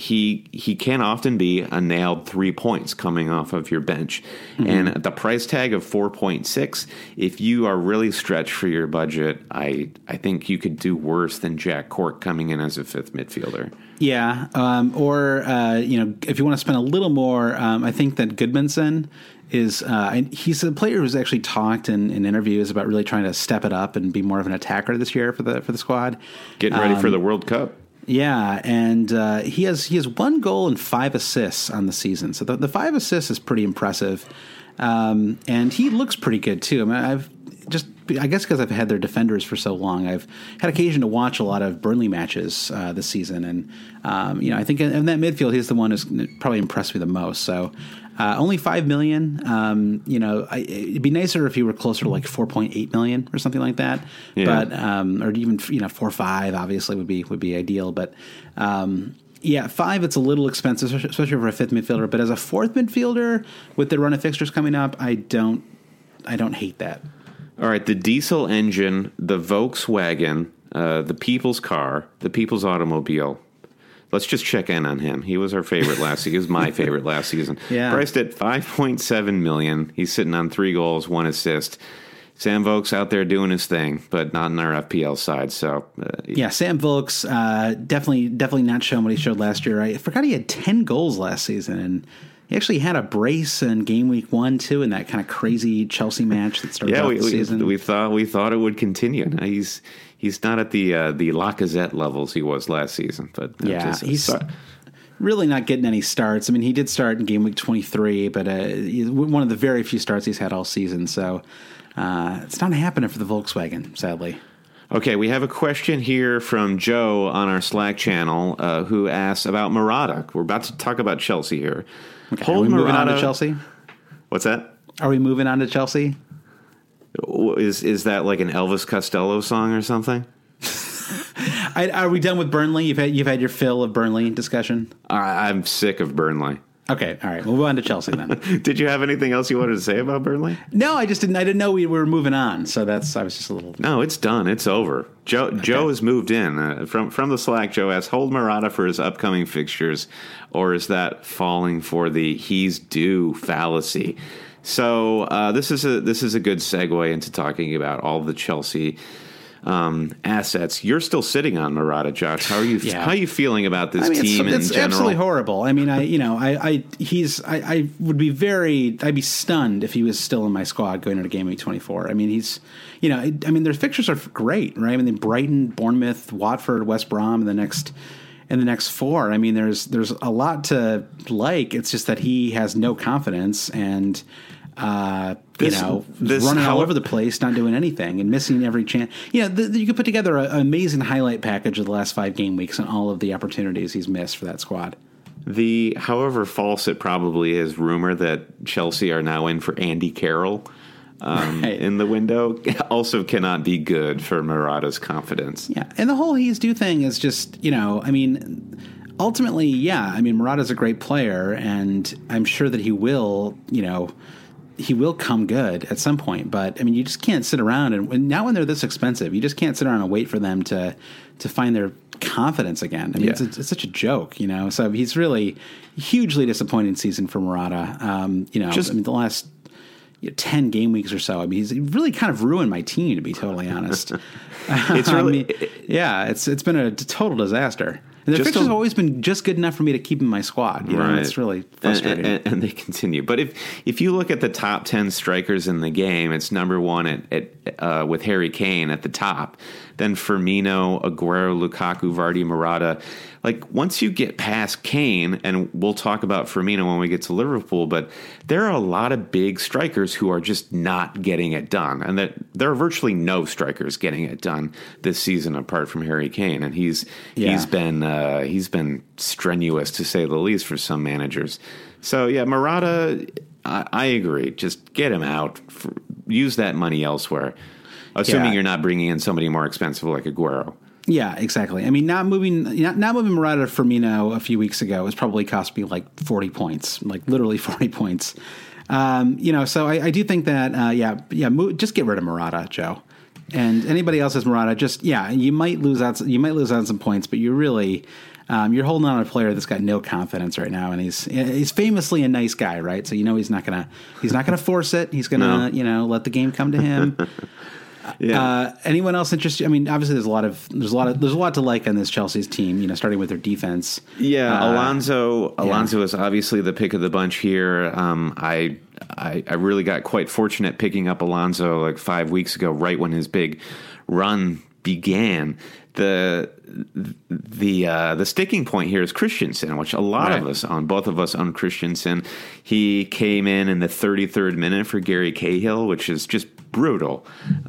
he can often be a nailed 3 points coming off of your bench. Mm-hmm. And at the price tag of 4.6, if you are really stretched for your budget, I think you could do worse than Jack Cork coming in as a fifth midfielder. Yeah, or if you want to spend a little more, I think that Goodmanson is he's a player who's actually talked in interviews about really trying to step it up and be more of an attacker this year for the squad, getting ready for the World Cup. Yeah, and he has 1 goal and 5 assists on the season. So the 5 assists is pretty impressive, and he looks pretty good too. I mean, I guess because I've had their defenders for so long, I've had occasion to watch a lot of Burnley matches this season, and I think in that midfield, he's the one who's probably impressed me the most. So. Only $5 million. It'd be nicer if he were closer to like 4.8 million or something like that. Yeah. But or even 4 or 5 obviously would be ideal. But 5, it's a little expensive, especially for a fifth midfielder. But as a fourth midfielder with the run of fixtures coming up, I don't hate that. All right, the diesel engine, the Volkswagen, the people's car, the people's automobile. Let's just check in on him. He was our favorite last season. He was my favorite last season. Yeah. Priced at $5.7 million. He's sitting on 3 goals, 1 assist. Sam Vokes out there doing his thing, but not in our FPL side. So Sam Vokes definitely not showing what he showed last year. I forgot he had 10 goals last season, and he actually had a brace in game week 1 too, in that kind of crazy Chelsea match that started off the season. We thought it would continue. Now he's not at the Lacazette levels he was last season, but he's really not getting any starts. I mean, he did start in game week 23, but he's one of the very few starts he's had all season. So it's not happening for the Volkswagen, sadly. Okay, we have a question here from Joe on our Slack channel who asks about Morata. We're about to talk about Chelsea here. Okay, are we moving on to Chelsea? What's that? Are we moving on to Chelsea? Is that like an Elvis Costello song or something? Are we done with Burnley? You've had your fill of Burnley discussion. I'm sick of Burnley. Okay, all right. We'll move on to Chelsea then. Did you have anything else you wanted to say about Burnley? No, I didn't know we were moving on. So I was just a little. No, it's done. It's over. Joe has moved in from the Slack. Joe asks, hold Morata for his upcoming fixtures, or is that falling for the he's due fallacy? So this is a good segue into talking about all the Chelsea assets. You're still sitting on Morata, Josh. How are you? Yeah. How are you feeling about this team in general? It's absolutely horrible. I mean, I'd be stunned if he was still in my squad going into game week 24. I mean, their fixtures are great, right? I mean, Brighton, Bournemouth, Watford, West Brom in the next 4. I mean, there's a lot to like. It's just that he has no confidence, and running all over the place, not doing anything, and missing every chance. You could put together an amazing highlight package of the last 5 game weeks and all of the opportunities he's missed for that squad. However false it probably is, rumor that Chelsea are now in for Andy Carroll in the window also cannot be good for Morata's confidence. Yeah, and the whole he's due thing is just, ultimately, Morata's a great player, and I'm sure that he will come good at some point. But you just can't sit around and now when they're this expensive, you just can't sit around and wait for them to find their confidence again. It's such a joke, So he's really hugely disappointing season for Morata. The last 10 game weeks or so. He's really kind of ruined my team, to be totally honest. It's really, it's been a total disaster. And the fixtures have always been just good enough for me to keep in my squad. It's really frustrating. And they continue. But if you look at the top 10 strikers in the game, it's number 1 with Harry Kane at the top. Then Firmino, Aguero, Lukaku, Vardy, Morata. Like, once you get past Kane, and we'll talk about Firmino when we get to Liverpool, but there are a lot of big strikers who are just not getting it done. And that there are virtually no strikers getting it done this season apart from Harry Kane. And he's been strenuous, to say the least, for some managers. So, yeah, Morata, I agree. Just get him out. Use that money elsewhere, assuming you're not bringing in somebody more expensive like Aguero. Yeah, exactly. Not moving Morata to Firmino a few weeks ago was probably cost me like 40 points, like literally 40 points. So I do think that, just get rid of Morata, Joe. And anybody else has Morata, you might lose out some points, but you're really you're holding on to a player that's got no confidence right now, and he's famously a nice guy, right? So he's not gonna force it. He's gonna let the game come to him. Yeah. Anyone else interested? Obviously there's a lot to like on this Chelsea's team, starting with their defense. Yeah. Alonso is obviously the pick of the bunch here. I really got quite fortunate picking up Alonso like 5 weeks ago, right when his big run began. The sticking point here is Christensen, which both of us own Christensen. He came in the 33rd minute for Gary Cahill, which is just brutal.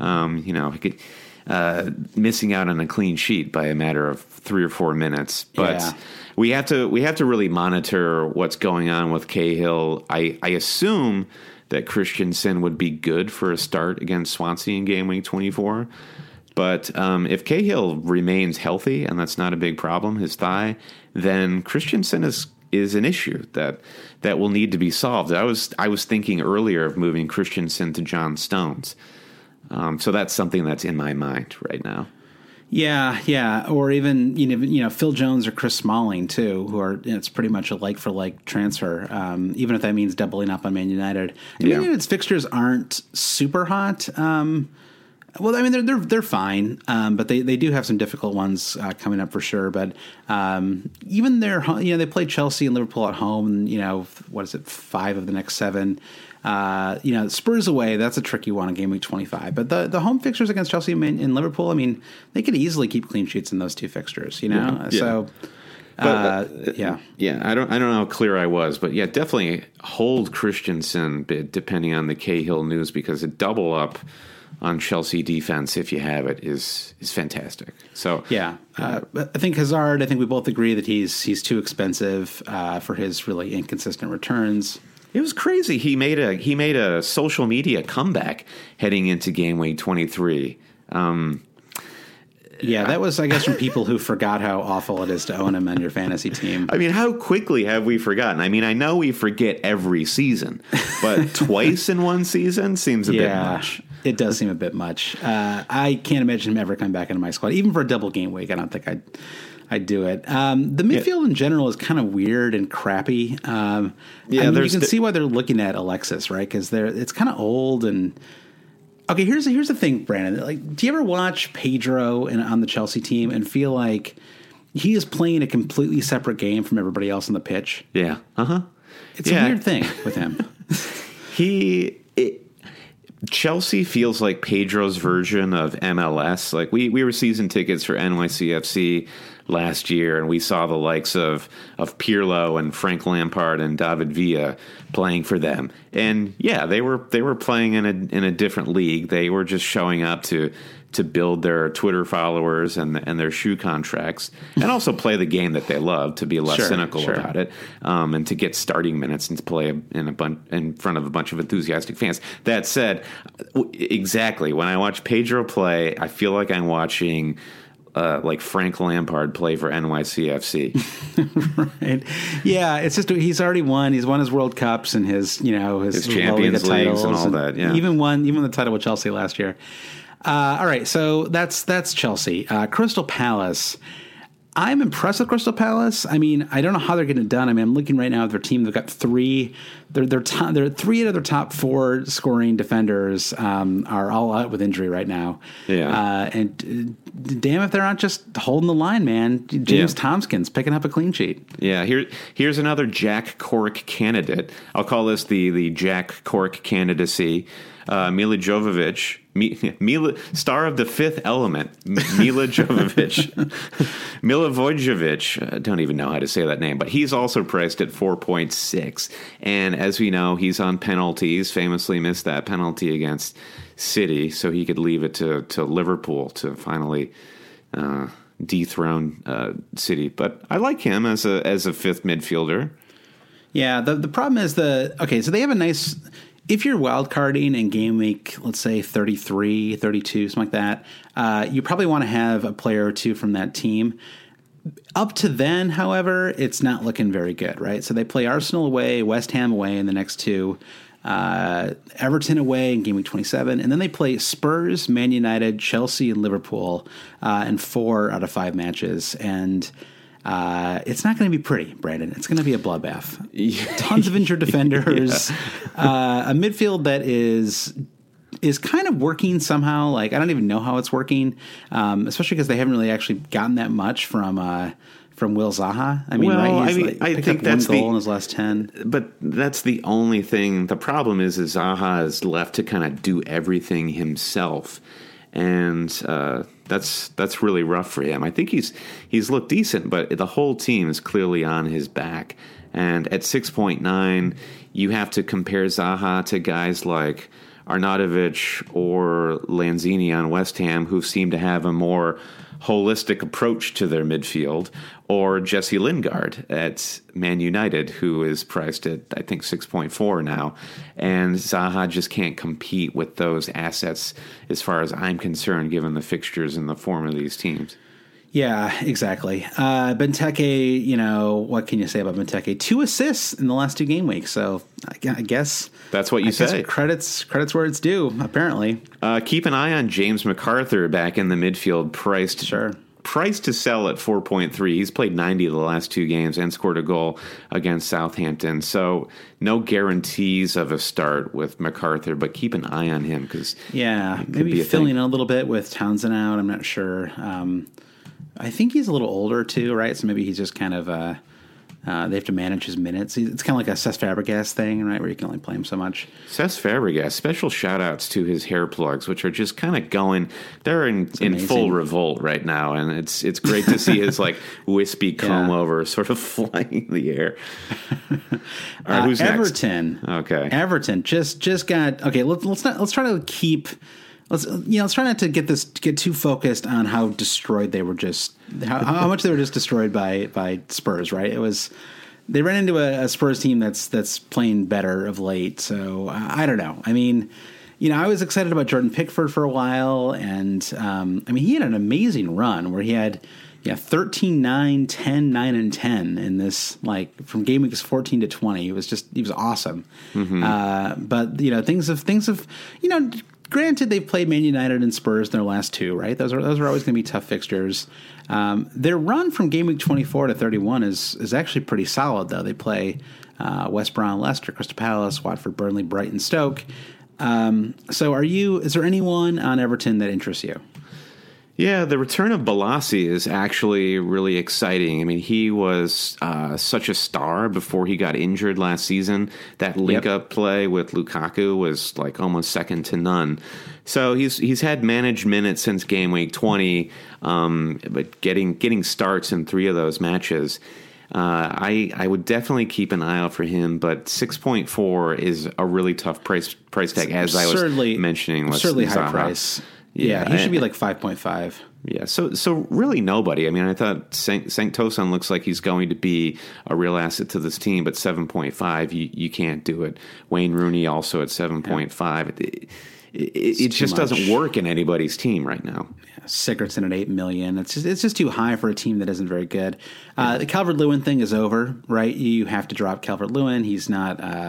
Missing out on a clean sheet by a matter of 3 or 4 minutes. But we have to really monitor what's going on with Cahill. I assume that Christensen would be good for a start against Swansea in game week 24. But if Cahill remains healthy, and that's not a big problem, his thigh, then Christensen is an issue that will need to be solved. I was thinking earlier of moving Christensen to John Stones. So that's something that's in my mind right now. Yeah, or even Phil Jones or Chris Smalling too, who are it's pretty much a like for like transfer. Even if that means doubling up on Man United. Man United's fixtures aren't super hot. They're fine, but they do have some difficult ones coming up for sure. But even they play Chelsea and Liverpool at home. And, 5 of the next 7. Spurs away. That's a tricky one in game week 25. But the home fixtures against Chelsea and Liverpool, they could easily keep clean sheets in those 2 fixtures. So. I don't know how clear I was, but definitely hold Christensen depending on the Cahill news, because a double up on Chelsea defense, if you have it, is fantastic. So I think Hazard. I think we both agree that he's too expensive for his really inconsistent returns. It was crazy. He made a social media comeback heading into game week 23. That was, I guess, from people who forgot how awful it is to own him on your fantasy team. How quickly have we forgotten? I know we forget every season, but twice in one season seems a bit much. It does seem a bit much. I can't imagine him ever coming back into my squad, even for a double game week. I don't think I'd do it. The midfield in general is kind of weird and crappy. You can see why they're looking at Alexis, right? Because it's kind of old and. Okay, here's the thing, Brandon. Do you ever watch Pedro on the Chelsea team and feel like he is playing a completely separate game from everybody else on the pitch? Yeah. It's a weird thing with him. Chelsea feels like Pedro's version of MLS. We were season tickets for NYCFC last year, and we saw the likes of Pirlo and Frank Lampard and David Villa playing for them. And yeah, they were playing in a different league. They were just showing up to build their Twitter followers and their shoe contracts, and also play the game that they love, to be less cynical about it, and to get starting minutes and to play in front of a bunch of enthusiastic fans. That said, exactly, when I watch Pedro play, I feel like I'm watching like Frank Lampard play for NYCFC. Right. Yeah, it's just he's already won. He's won his World Cups and his Champions Leagues and all that. Yeah, even the title with Chelsea last year. All right, so that's Chelsea. Crystal Palace. I'm impressed with Crystal Palace. I mean, I don't know how they're getting it done. I mean, I'm looking right now at their team. They've got three. They're 3 out of their top 4 scoring defenders are all out with injury right now. Yeah. And damn if they're not just holding the line, man. James Tompkins picking up a clean sheet. Yeah. Here's another Jack Cork candidate. I'll call this the Jack Cork candidacy. Mila Jovovich, star of The Fifth Element, Mila Jovovich, Milivojevic, I don't even know how to say that name, but he's also priced at 4.6. And as we know, he's on penalties, famously missed that penalty against City, so he could leave it to Liverpool to finally dethrone City. But I like him as a fifth midfielder. Yeah, the problem is so they have a nice... If you're wildcarding in game week, let's say 33, 32, something like that, you probably want to have a player or two from that team. Up to then, however, it's not looking very good, right? So they play Arsenal away, West Ham away in the next 2, Everton away in game week 27, and then they play Spurs, Man United, Chelsea, and Liverpool in 4 out of 5 matches. And it's not going to be pretty, Brandon. It's going to be a bloodbath. Tons of injured defenders, a midfield that is kind of working somehow. Like, I don't even know how it's working, especially because they haven't really actually gotten that much from Will Zaha. I mean, I think that's one goal in his last 10. But that's the only thing. The problem is Zaha is left to kind of do everything himself, and that's really rough for him. I think he's looked decent, but the whole team is clearly on his back. And at 6.9, you have to compare Zaha to guys like Arnautovic or Lanzini on West Ham, who seem to have a more holistic approach to their midfield, or Jesse Lingard at Man United, who is priced at, I think, 6.4 now. And Zaha just can't compete with those assets as far as I'm concerned, given the fixtures and the form of these teams. Yeah, exactly. Benteke, what can you say about Benteke? 2 assists in the last 2 game weeks. So I guess that's what you say. Credits where it's due, apparently. Keep an eye on James McArthur back in the midfield, priced to sell at 4.3. He's played 90 of the last 2 games and scored a goal against Southampton. So no guarantees of a start with McArthur, but keep an eye on him because maybe filling in a little bit with Townsend out. I'm not sure. I think he's a little older too, right? So maybe he's just kind of they have to manage his minutes. It's kind of like a Cesc Fabregas thing, right, where you can only play him so much. Cesc Fabregas, special shout-outs to his hair plugs, which are just kind of going. They're in full revolt right now, and it's great to see his like wispy comb over sort of flying in the air. All right, who's Everton. Next? Okay, Everton just got okay. Let's try to keep. Let's try not to get too focused on how destroyed they were how much they were just destroyed by Spurs, right? They ran into a Spurs team that's playing better of late. So I don't know. I mean, I was excited about Jordan Pickford for a while, and he had an amazing run where he had 13, 9, 10, 9, and 10 in this, like, from game weeks 14 to 20. He was awesome. Mm-hmm. But things have granted, they've played Man United and Spurs in their last 2, right? Those are always going to be tough fixtures. Their run from game week 24 to 31 is actually pretty solid, though. They play West Brom, Leicester, Crystal Palace, Watford, Burnley, Brighton, Stoke. So is there anyone on Everton that interests you? Yeah, the return of Balassi is actually really exciting. I mean, he was such a star before he got injured last season. That link-up play with Lukaku was like almost second to none. So he's had managed minutes since game week 20, but getting starts in 3 of those matches. I would definitely keep an eye out for him, but 6.4 is a really tough price tag, as I was mentioning. Certainly high price. Yeah, he should be like 5.5. Yeah, so really nobody. I mean, I thought St. Tosun looks like he's going to be a real asset to this team, but 7.5, you can't do it. Wayne Rooney also at 7.5. It just doesn't work in anybody's team right now. Yeah, Sigurdsson at $8 million. It's just too high for a team that isn't very good. The Calvert-Lewin thing is over, right? You have to drop Calvert-Lewin. He is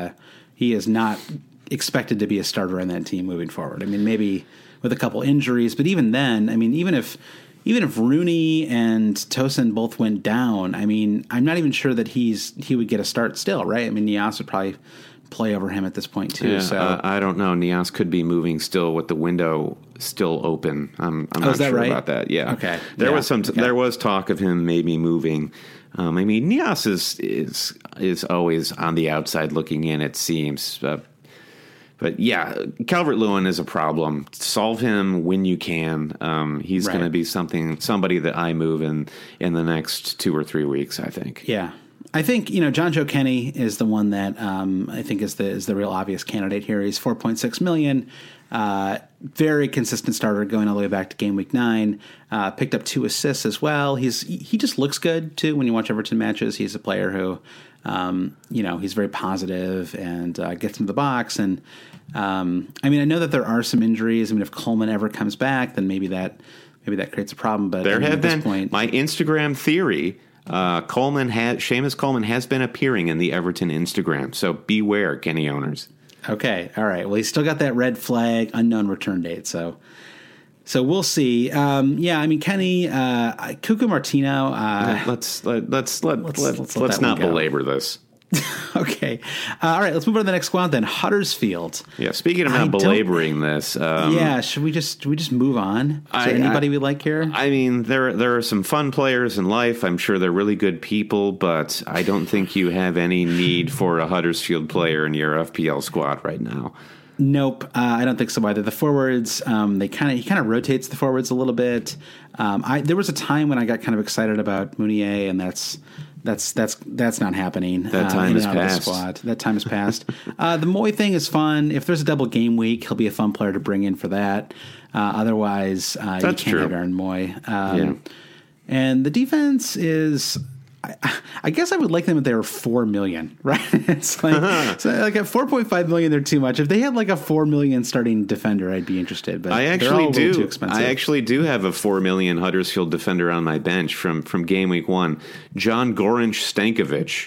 not expected to be a starter on that team moving forward. I mean, maybe with a couple injuries, but even then, I mean, even if Rooney and Tosun both went down, I mean, I'm not even sure that he would get a start still, right? I mean, Nias would probably play over him at this point too. Yeah, so I don't know. Nias could be moving still with the window still open. I'm not sure about that. Yeah. Okay. There was talk of him maybe moving. I mean, Nias is always on the outside looking in, it seems. But yeah, Calvert-Lewin is a problem. Solve him when you can. He's going to be somebody that I move in the next 2 or 3 weeks, I think. Yeah. I think, John Joe Kenny is the one that I think is the real obvious candidate here. He's $4.6 million. Very consistent starter going all the way back to game week 9. Picked up 2 assists as well. He just looks good too when you watch Everton matches. He's a player who, he's very positive and gets into the box. And I mean, I know that there are some injuries. I mean, if Coleman ever comes back, then maybe that creates a problem. But there have been point, my Instagram theory. Seamus Coleman has been appearing in the Everton Instagram, so beware, Kenny owners. Okay, all right. Well, he's still got that red flag, unknown return date, so we'll see. Yeah, I mean, Kenny, Cuco Martino. Let's not belabor this. Okay. All right, let's move on to the next squad then. Huddersfield. Yeah, speaking of not belaboring this. Should we just move on? Is there anybody we like here? I mean, there are some fun players in life. I'm sure they're really good people, but I don't think you have any need for a Huddersfield player in your FPL squad right now. Nope, I don't think so either. The forwards, he kind of rotates the forwards a little bit. There was a time when I got kind of excited about Mounier, and that's not happening. That time has passed. That time has passed. The Moy thing is fun. If there's a double game week, he'll be a fun player to bring in for that. Otherwise, you can't have Aaron Moy. And the defense is. I guess I would like them if they were $4 million, right? It's like, so like at $4.5 million, they're too much. If they had like a $4 million starting defender, I'd be interested. But they're all a little too expensive. I actually do have a $4 million Huddersfield defender on my bench from game week 1, John Gorange Stankovic,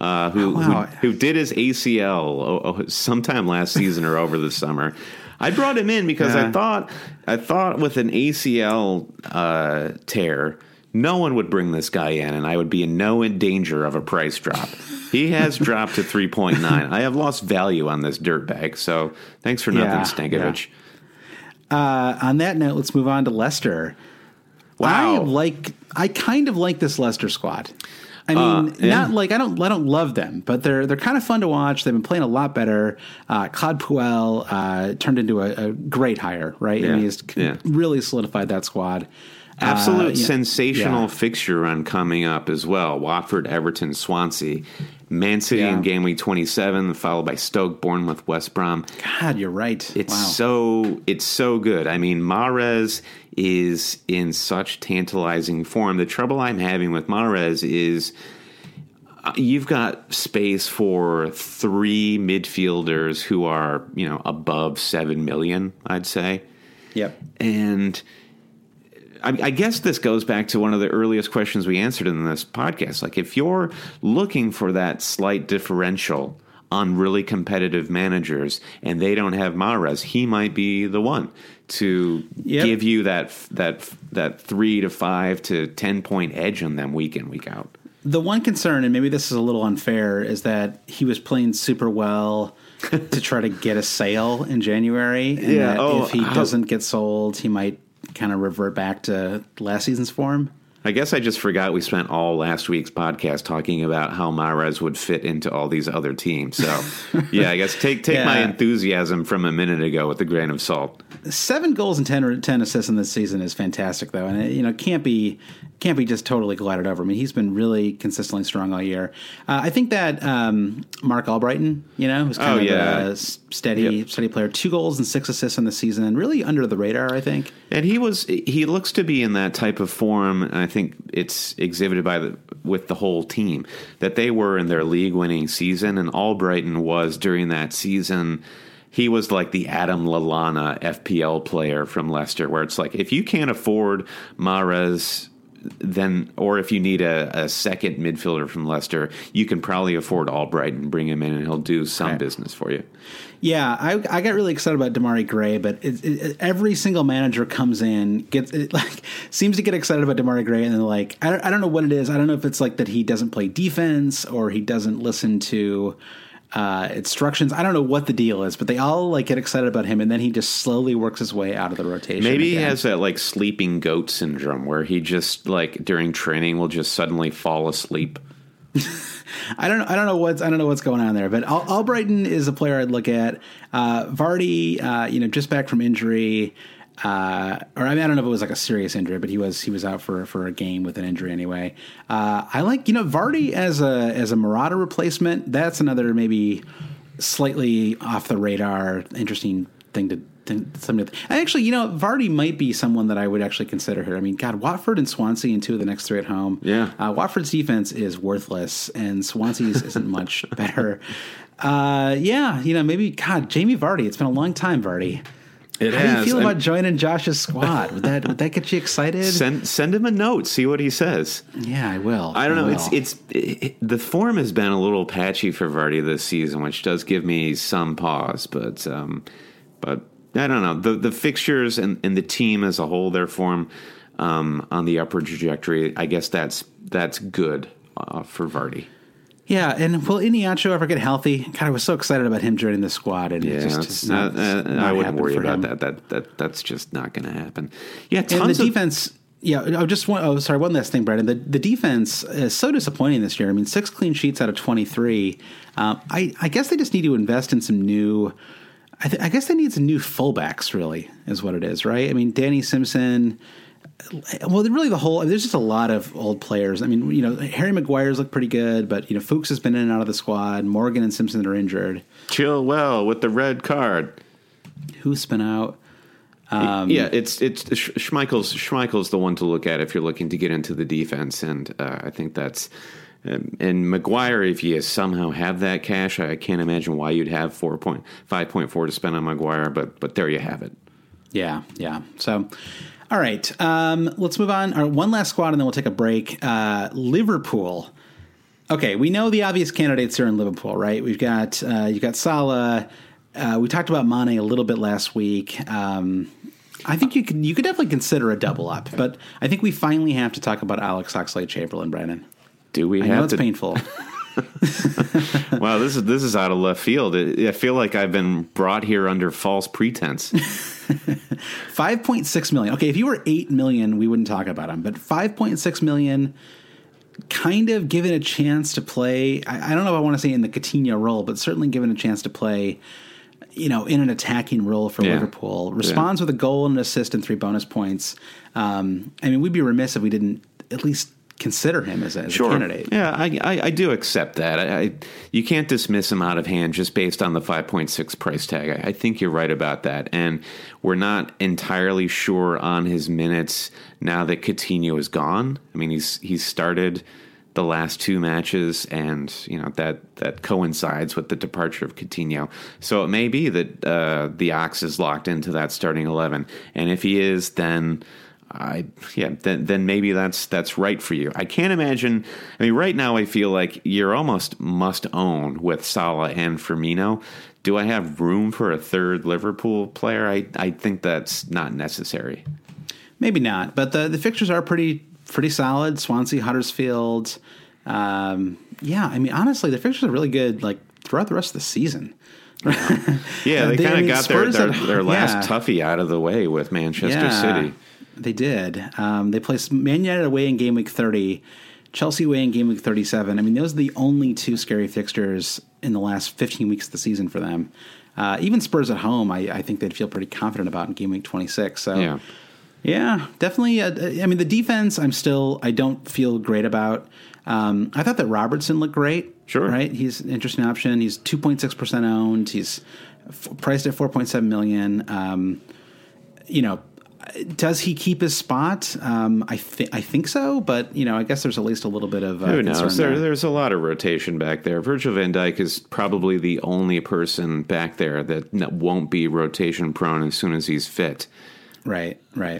who did his ACL sometime last season or over the summer. I brought him in because I thought with an ACL tear, no one would bring this guy in, and I would be in no danger of a price drop. He has dropped to 3.9. I have lost value on this dirtbag, so thanks for nothing, Stankovic. Yeah. On that note, let's move on to Leicester. Wow. I kind of like this Leicester squad. I mean, not like I don't love them, but they're kind of fun to watch. They've been playing a lot better. Claude Puel turned into a great hire, right? Yeah. And he's really solidified that squad. Absolute sensational fixture run coming up as well. Watford, Everton, Swansea. Man City in game week 27, followed by Stoke, Bournemouth, West Brom. God, you're right. It's so good. I mean, Mahrez is in such tantalizing form. The trouble I'm having with Mahrez is you've got space for 3 midfielders who are, above 7 million, I'd say. Yep. And I guess this goes back to one of the earliest questions we answered in this podcast. Like, if you're looking for that slight differential on really competitive managers and they don't have Mahrez, he might be the one to give you that 3 to 5 to 10 point edge on them week in, week out. The one concern, and maybe this is a little unfair, is that he was playing super well to try to get a sale in January. And that if he doesn't get sold, he might kind of revert back to last season's form. I guess I just forgot we spent all last week's podcast talking about how Mahrez would fit into all these other teams. So, yeah, I guess take my enthusiasm from a minute ago with a grain of salt. 7 goals and 10 assists in this season is fantastic, though, and it can't be just totally glided over. I mean, he's been really consistently strong all year. I think that Mark Albrighton, who's kind of a steady player, 2 goals and 6 assists in the season, and really under the radar, I think. And he looks to be in that type of form. And I think it's exhibited with the whole team that they were in their league-winning season, and Albrighton was during that season. He was like the Adam Lallana FPL player from Leicester, where it's like if you can't afford Mahrez, then, or if you need a second midfielder from Leicester, you can probably afford Albrighton, bring him in, and he'll do some business for you. Yeah, I got really excited about Demarai Gray, but every single manager comes in, seems to get excited about Demarai Gray, and then I don't know what it is. I don't know if it's like that he doesn't play defense or he doesn't listen to instructions. I don't know what the deal is, but they all get excited about him, and then he just slowly works his way out of the rotation. Maybe he has that sleeping goat syndrome where he just during training will just suddenly fall asleep. I don't know what's going on there, but Albrighton is a player I'd look at. Vardy, just back from injury. I don't know if it was a serious injury, but he was out for a game with an injury anyway. I like Vardy as a Murata replacement. That's another maybe slightly off the radar, interesting thing to. Actually, Vardy might be someone that I would actually consider here. I mean, God, Watford and Swansea in 2 of the next 3 at home. Yeah, Watford's defense is worthless, and Swansea's isn't much better. Maybe Jamie Vardy. It's been a long time, Vardy. How do you feel about joining Josh's squad? Would that get you excited? Send him a note. See what he says. Yeah, I will. I don't know. It's the form has been a little patchy for Vardy this season, which does give me some pause. But I don't know. The fixtures and the team as a whole, their form on the upward trajectory. I guess that's good for Vardy. Yeah, and will Iheanacho ever get healthy? God, I was so excited about him joining the squad, and I wouldn't worry about that. That's just not going to happen. Yeah, tons and the defense. Yeah, one last thing, Brandon. The defense is so disappointing this year. I mean, 6 clean sheets out of 23. I guess they just need to invest in some new. I guess they need some new fullbacks. Really, is what it is, right? I mean, Danny Simpson. Well, really there's just a lot of old players. I mean, Harry Maguire's looked pretty good, but, Fuchs has been in and out of the squad. Morgan and Simpson are injured. Chilwell with the red card. Who's been out? It's Schmeichel's the one to look at if you're looking to get into the defense. And I think that's, and Maguire, if you somehow have that cash, I can't imagine why you'd have 5.4 to spend on Maguire, but there you have it. Yeah. So, all right, let's move on. One last squad, and then we'll take a break. Liverpool. Okay, we know the obvious candidates here in Liverpool, right? You've got Salah. We talked about Mane a little bit last week. I think you could definitely consider a double up, but I think we finally have to talk about Alex Oxlade-Chamberlain, Brandon. Do we? I know it's painful. Wow, this is out of left field. I feel like I've been brought here under false pretense. 5.6 million. Okay, if you were 8 million, we wouldn't talk about him. But 5.6 million, kind of given a chance to play. I don't know if I want to say in the Coutinho role, but certainly given a chance to play, in an attacking role for Liverpool. Responds with a goal and an assist and 3 bonus points. We'd be remiss if we didn't at least consider him as a candidate. Yeah, I do accept that. You can't dismiss him out of hand just based on the 5.6 price tag. I think you're right about that. And we're not entirely sure on his minutes now that Coutinho is gone. I mean, he's started the last 2 matches, and that coincides with the departure of Coutinho. So it may be that the Ox is locked into that starting 11. And if he is, then then maybe that's right for you. I can't imagine. I mean, right now I feel like you're almost must own with Salah and Firmino. Do I have room for a third Liverpool player? I think that's not necessary. Maybe not, but the fixtures are pretty solid. Swansea, Huddersfield. Honestly, the fixtures are really good. Throughout the rest of the season. Yeah, they kind of got their last toughie out of the way with Manchester City. They did. They placed Man United away in game week 30, Chelsea away in game week 37. I mean, those are the only two scary fixtures in the last 15 weeks of the season for them. Even Spurs at home, I think they'd feel pretty confident about in game week 26. So, yeah, definitely. I mean, the defense, I don't feel great about. I thought that Robertson looked great. Sure. Right? He's an interesting option. He's 2.6% owned. He's priced at $4.7 million. Does he keep his spot? I think so, but I guess there's at least a little bit of who knows. There's a lot of rotation back there. Virgil van Dijk is probably the only person back there that won't be rotation prone as soon as he's fit. Right.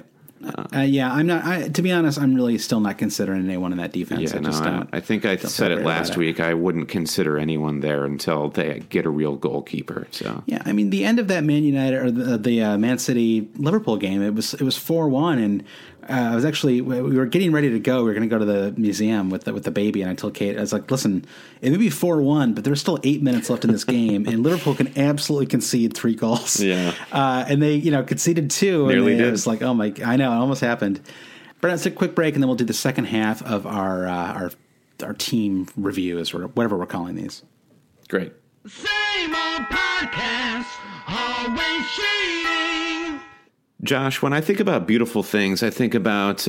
I'm not. To be honest, I'm really still not considering anyone in that defense. I think I said it last week. I wouldn't consider anyone there until they get a real goalkeeper. So yeah, I mean, the end of that Man United or the Man City Liverpool game, it was 4-1, and I was actually we were getting ready to go. We were going to go to the museum with the baby, and I told Kate, I was like, "Listen, it may be 4-1, but there's still 8 minutes left in this game, and Liverpool can absolutely concede 3 goals." Yeah, and they conceded 2. Nearly and did. It was like, oh my, I know, it almost happened. But let's take a quick break, and then we'll do the second half of our team review, whatever we're calling these. Great. Same old podcast, always cheating. Josh, when I think about beautiful things, I think about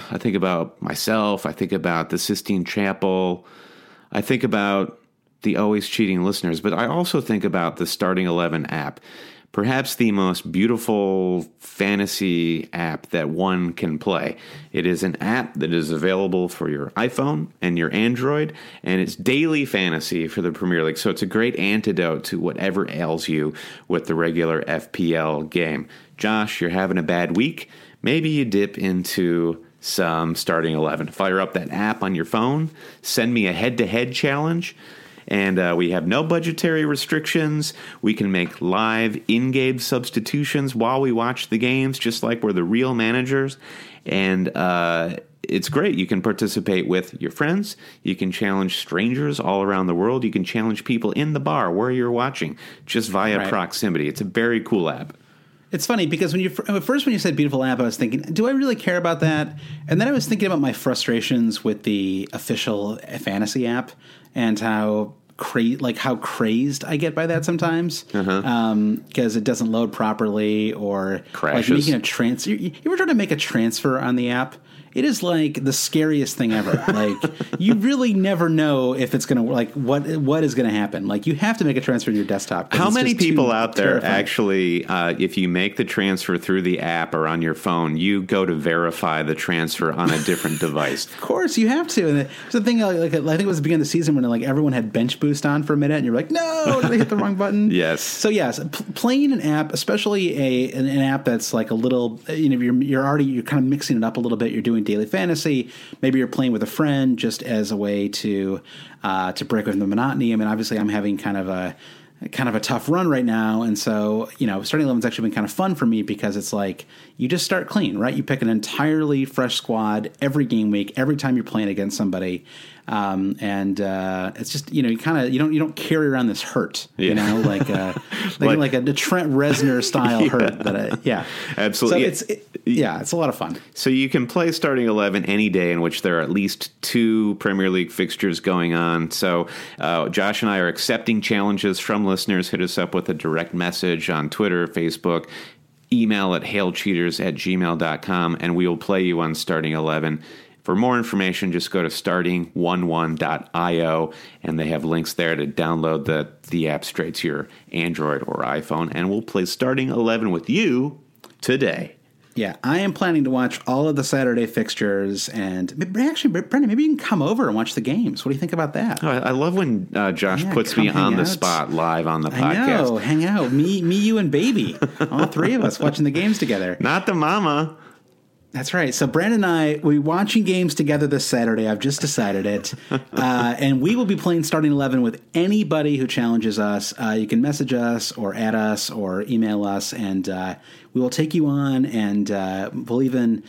myself. I think about the Sistine Chapel. I think about the Always Cheating listeners, but I also think about the Starting 11 app, perhaps the most beautiful fantasy app that one can play. It is an app that is available for your iPhone and your Android, and it's daily fantasy for the Premier League. So it's a great antidote to whatever ails you with the regular FPL game. Josh, you're having a bad week. Maybe you dip into some Starting 11. Fire up that app on your phone. Send me a head-to-head challenge. And we have no budgetary restrictions. We can make live in-game substitutions while we watch the games, just like we're the real managers. And it's great. You can participate with your friends. You can challenge strangers all around the world. You can challenge people in the bar where you're watching, just via proximity. It's a very cool app. It's funny because when you said beautiful app, I was thinking, do I really care about that? And then I was thinking about my frustrations with the official fantasy app and how crazed I get by that sometimes because it doesn't load properly or crashes. Like making a transfer. You ever try to make a transfer on the app? It is like the scariest thing ever. Like you really never know if it's going to what is going to happen. Like you have to make a transfer to your desktop. How many people out there terrifying. actually, if you make the transfer through the app or on your phone, you go to verify the transfer on a different device? Of course, you have to. And there's a thing like I think it was the beginning of the season when like everyone had bench boost on for a minute, and you're like, no, did they hit the wrong button? Yes. So yes, playing an app, especially an app that's like a little, you're kind of mixing it up a little bit. You're doing daily fantasy. Maybe you're playing with a friend just as a way to break away from the monotony. I mean, obviously, I'm having kind of a tough run right now, and so starting 11's actually been kind of fun for me because it's like you just start clean, right? You pick an entirely fresh squad every game week, every time you're playing against somebody, and it's just you don't carry around this hurt, like a Trent Reznor style hurt. That absolutely. So it's a lot of fun. So you can play Starting 11 any day in which there are at least 2 Premier League fixtures going on. So Josh and I are accepting challenges from listeners. Hit us up with a direct message on Twitter, Facebook, email at hailcheaters@gmail.com, and we will play you on Starting 11. For more information, just go to starting11.io, and they have links there to download the app straight to your Android or iPhone, and we'll play Starting 11 with you today. Yeah, I am planning to watch all of the Saturday fixtures, and actually, Brendan, maybe you can come over and watch the games. What do you think about that? Oh, I love when Josh puts me on the spot live on the podcast. I know, hang out. Me, you, and baby. All 3 of us watching the games together. Not the mama. That's right. So Brandon and I, we're watching games together this Saturday. I've just decided it. And we will be playing Starting 11 with anybody who challenges us. You can message us or add us or email us, and we will take you on, and we'll even...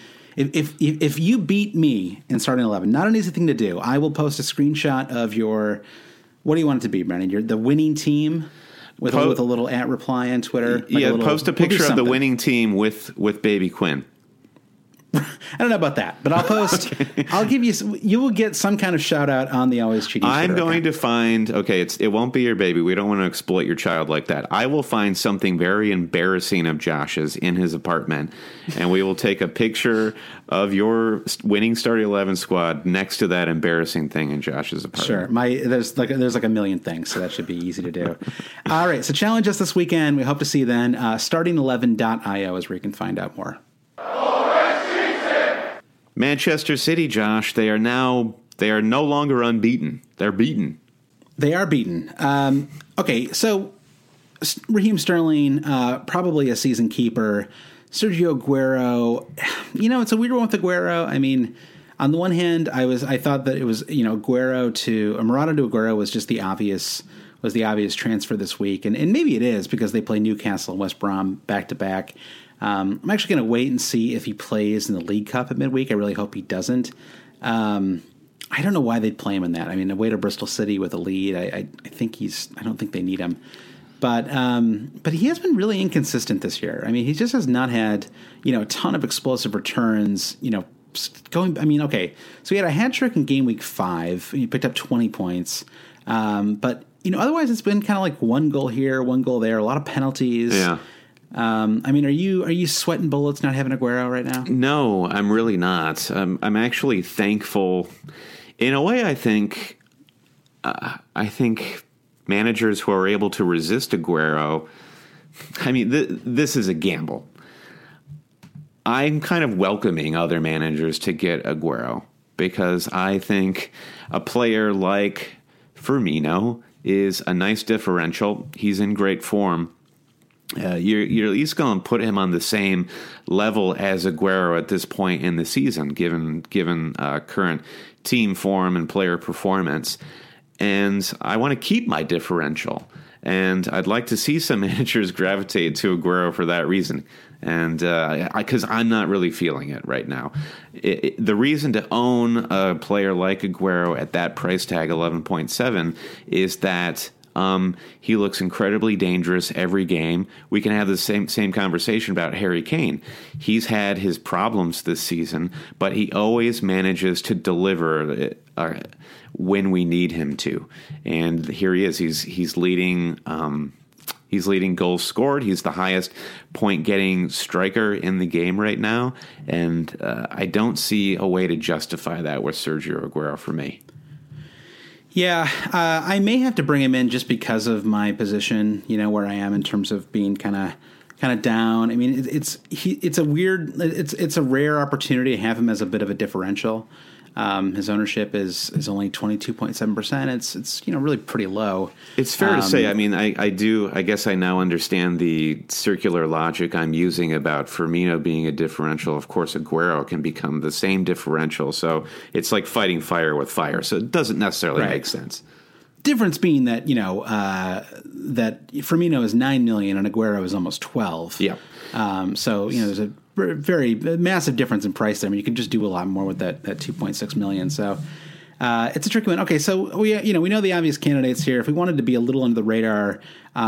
If you beat me in Starting 11, not an easy thing to do, I will post a screenshot of your... What do you want it to be, Brandon? You're the winning team? With a little @reply on Twitter? Post a picture of the winning team with Baby Quinn. I don't know about that, but I'll post. Okay. I'll give you. You will get some kind of shout out on the Always Cheating. I'm going to find. Okay, it won't be your baby. We don't want to exploit your child like that. I will find something very embarrassing of Josh's in his apartment, and we will take a picture of your winning Starting 11 squad next to that embarrassing thing in Josh's apartment. Sure. There's like a million things, so that should be easy to do. All right. So challenge us this weekend. We hope to see you then. Starting11.io is where you can find out more. Manchester City, Josh, they are no longer unbeaten. They're beaten. They are beaten. Okay, so Raheem Sterling, probably a season keeper. Sergio Aguero, it's a weird one with Aguero. I mean, on the one hand, I thought that it was, Aguero to Morata to Aguero was just the obvious transfer this week, and maybe it is because they play Newcastle and West Brom back to back. I'm actually going to wait and see if he plays in the League Cup at midweek. I really hope he doesn't. I don't know why they'd play him in that. I mean, away to Bristol City with a lead, I don't think they need him. But he has been really inconsistent this year. I mean, he just has not had, a ton of explosive returns, so he had a hat trick in game week 5. He picked up 20 points. But, otherwise it's been kind of like one goal here, one goal there, a lot of penalties. Yeah. Are you sweating bullets not having Aguero right now? No, I'm really not. I'm actually thankful. In a way, I think managers who are able to resist Aguero, this is a gamble. I'm kind of welcoming other managers to get Aguero because I think a player like Firmino is a nice differential. He's in great form. You're at least going to put him on the same level as Aguero at this point in the season, given current team form and player performance. And I want to keep my differential. And I'd like to see some managers gravitate to Aguero for that reason. And because I'm not really feeling it right now. The reason to own a player like Aguero at that price tag, 11.7, is that he looks incredibly dangerous every game. We can have the same conversation about Harry Kane. He's had his problems this season, but he always manages to deliver when we need him to. And here he is. He's leading. He's leading goals scored. He's the highest point-getting striker in the game right now, and I don't see a way to justify that with Sergio Aguero for me. Yeah, I may have to bring him in just because of my position, where I am in terms of being kind of down. I mean, it's a rare opportunity to have him as a bit of a differential. His ownership is only 22.7%. It's really pretty low. It's fair to say. I mean, I guess I now understand the circular logic I'm using about Firmino being a differential. Of course, Aguero can become the same differential. So it's like fighting fire with fire. So it doesn't necessarily make sense. Difference being that that Firmino is 9 million and Aguero is almost 12. Yeah. So there's a very massive difference in price there. I mean, you can just do a lot more with that 2.6 million. So it's a tricky one. Okay, so we know the obvious candidates here. If we wanted to be a little under the radar,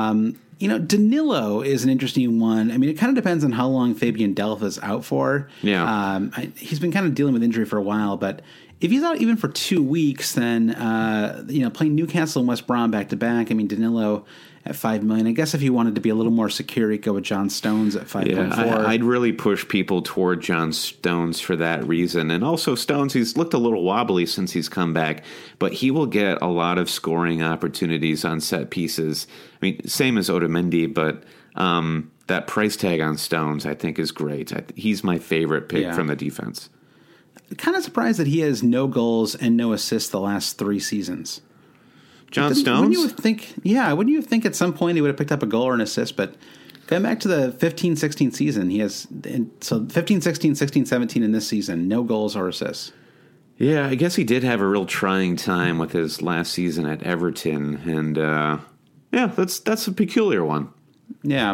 Danilo is an interesting one. I mean, it kind of depends on how long Fabian Delph is out for. Yeah. He's been kind of dealing with injury for a while, but if he's out even for 2 weeks, then playing Newcastle and West Brom back to back. I mean, Danilo at 5 million. I guess if you wanted to be a little more secure, you'd go with John Stones at 5.4. Yeah, I'd really push people toward John Stones for that reason. And also Stones, he's looked a little wobbly since he's come back, but he will get a lot of scoring opportunities on set pieces. I mean, same as Otamendi, but that price tag on Stones I think is great. He's my favorite pick from the defense. Kind of surprised that he has no goals and no assists the last 3 seasons. John Stones? Wouldn't you think at some point he would have picked up a goal or an assist? But going back to the 15-16 season, he has 15-16, 16-17 in this season, no goals or assists. Yeah, I guess he did have a real trying time with his last season at Everton, and that's a peculiar one. Yeah.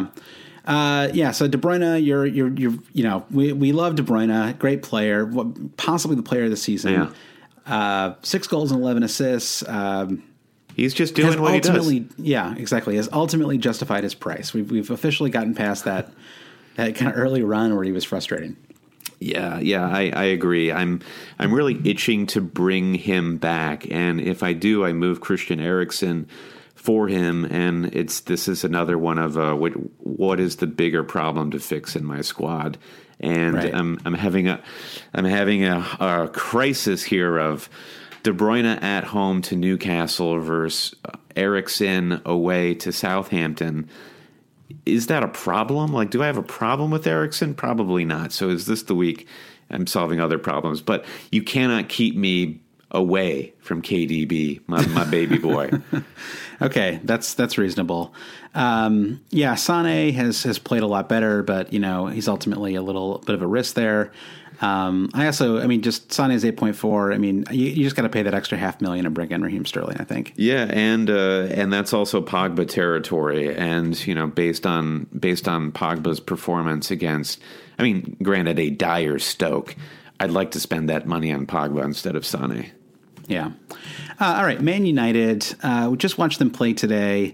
So De Bruyne, we love De Bruyne, great player, possibly the player of the season. Yeah. 6 goals and 11 assists. He's just doing what he does. Yeah, exactly. Has ultimately justified his price. We've officially gotten past that kind of early run where he was frustrating. Yeah, I agree. I'm really itching to bring him back, and if I do, I move Christian Eriksen for him, and this is another one of what is the bigger problem to fix in my squad, and Right. I'm having a crisis here of De Bruyne at home to Newcastle versus Eriksen away to Southampton. Is that a problem? Like, do I have a problem with Eriksen? Probably not. So is this the week I'm solving other problems? But you cannot keep me away from KDB, my baby boy. Okay, that's reasonable. Sane has played a lot better, but he's ultimately a little bit of a risk there. Just Sane's 8.4. I mean, you just got to pay that extra $500,000 and bring in Raheem Sterling, I think. Yeah, and that's also Pogba territory. And based on Pogba's performance against, granted, a dire Stoke, I'd like to spend that money on Pogba instead of Sane. Yeah. All right, Man United. We just watched them play today.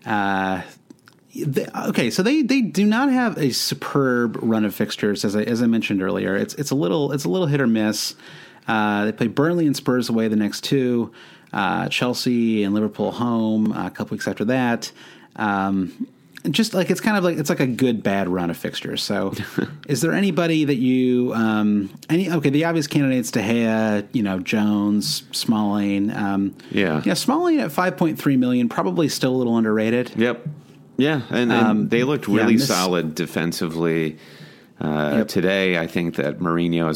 So they do not have a superb run of fixtures, as I mentioned earlier. It's a little hit or miss. They play Burnley and Spurs away the next two, Chelsea and Liverpool home a couple weeks after that. It's like a good bad run of fixtures. So, is there anybody that you the obvious candidates: De Gea, Jones, Smalling. Smalling at $5.3 million, probably still a little underrated. Yep. Yeah, and they looked really solid defensively today. I think that Mourinho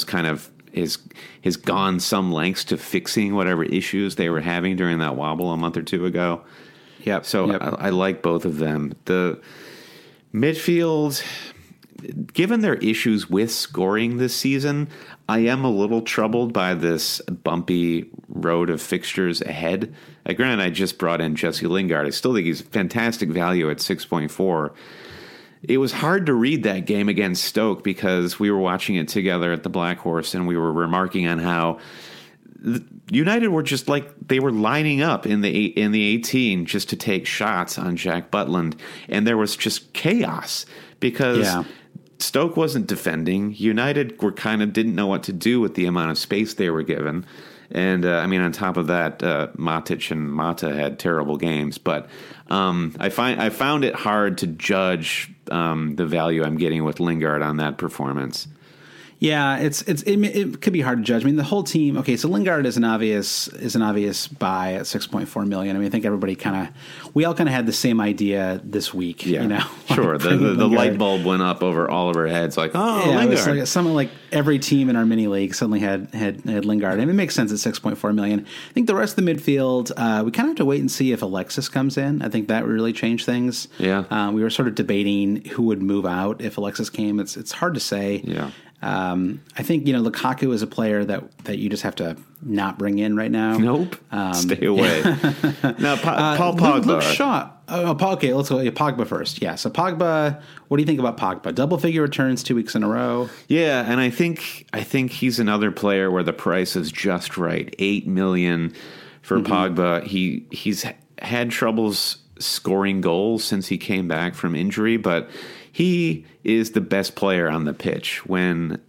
has gone some lengths to fixing whatever issues they were having during that wobble a month or two ago. Yep. So I like both of them. The midfield, given their issues with scoring this season, I am a little troubled by this bumpy road of fixtures ahead. Granted, I just brought in Jesse Lingard. I still think he's fantastic value at 6.4. It was hard to read that game against Stoke because we were watching it together at the Black Horse, and we were remarking on how United were just like they were lining up in the 18 just to take shots on Jack Butland, and there was just chaos because Stoke wasn't defending. United were didn't know what to do with the amount of space they were given. And, on top of that, Matic and Mata had terrible games. But I found it hard to judge the value I'm getting with Lingard on that performance. Yeah, it could be hard to judge. The whole team. Okay, so Lingard is an obvious buy at $6.4 million. I think everybody we all had the same idea this week. Yeah, sure. The light bulb went up over all of our heads. Like, Lingard. It was something like every team in our mini league suddenly had Lingard. It makes sense at $6.4 million. I think the rest of the midfield, we have to wait and see if Alexis comes in. I think that would really change things. Yeah, we were sort of debating who would move out if Alexis came. It's hard to say. Yeah. I think Lukaku is a player that you just have to not bring in right now. Nope, stay away. Now, Paul Pogba. Luke Shaw. Okay, let's go. Pogba first. Yeah. So Pogba, what do you think about Pogba? Double figure returns 2 weeks in a row. Yeah, and I think he's another player where the price is just right. $8 million for Pogba. He's had troubles scoring goals since he came back from injury, but he is the best player on the pitch when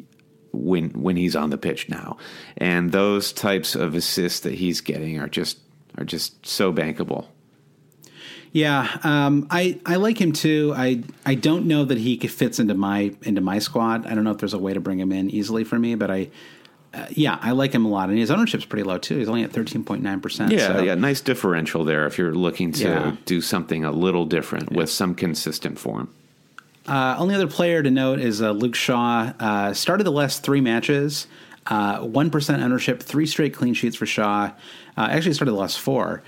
he's on the pitch now, and those types of assists that he's getting are just so bankable. Yeah, I like him too. I don't know that he fits into my squad. I don't know if there's a way to bring him in easily for me, but I like him a lot, and his ownership's pretty low too. He's only at 13.9%. Yeah, nice differential there if you're looking to do something a little different with some consistent form. Only other player to note is Luke Shaw. Started the last 3 matches, 1% ownership, 3 straight clean sheets for Shaw. Actually started the last 4.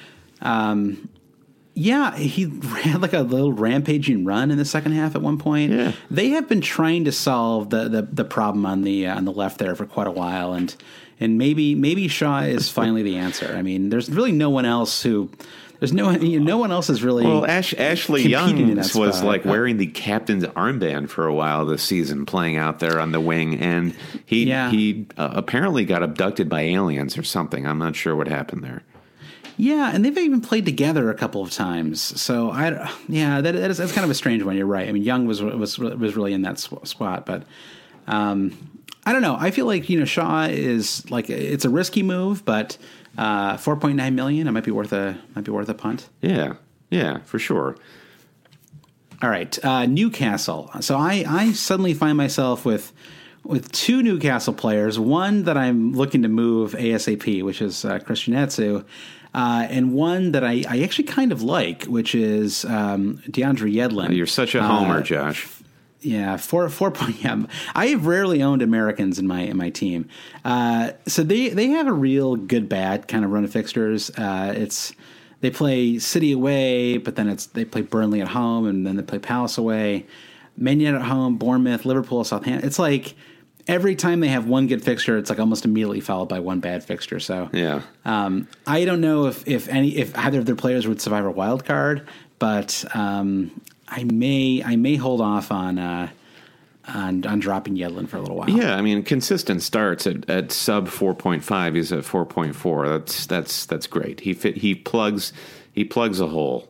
He had like a little rampaging run in the second half at one point. Yeah. They have been trying to solve the problem on the left there for quite a while, and maybe Shaw is finally the answer. There's really no one else who. There's no one else is really. Well, Ashley Young was like wearing the captain's armband for a while this season, playing out there on the wing, and he apparently got abducted by aliens or something. I'm not sure what happened there. Yeah, and they've even played together a couple of times. So that's kind of a strange one. You're right. Young was really in that spot, but I don't know. I feel like Shaw is like it's a risky move, but $4.9 million. It might be worth a punt. Yeah, for sure. All right, Newcastle. So I suddenly find myself with two Newcastle players. One that I'm looking to move ASAP, which is Christian Etsu, and one that I actually kind of like, which is DeAndre Yedlin. You're such a homer, Josh. Yeah, 4.0. I have rarely owned Americans in my team, so they have a real good bad kind of run of fixtures. They play City away, but then they play Burnley at home, and then they play Palace away, Man United at home, Bournemouth, Liverpool, Southampton. It's like every time they have one good fixture, it's like almost immediately followed by one bad fixture. So yeah, I don't know if either of their players would survive a wild card, but I may hold off on dropping Yedlin for a little while. Yeah, I mean, consistent starts at sub 4.5. He's at 4.4. That's great. He plugs a hole.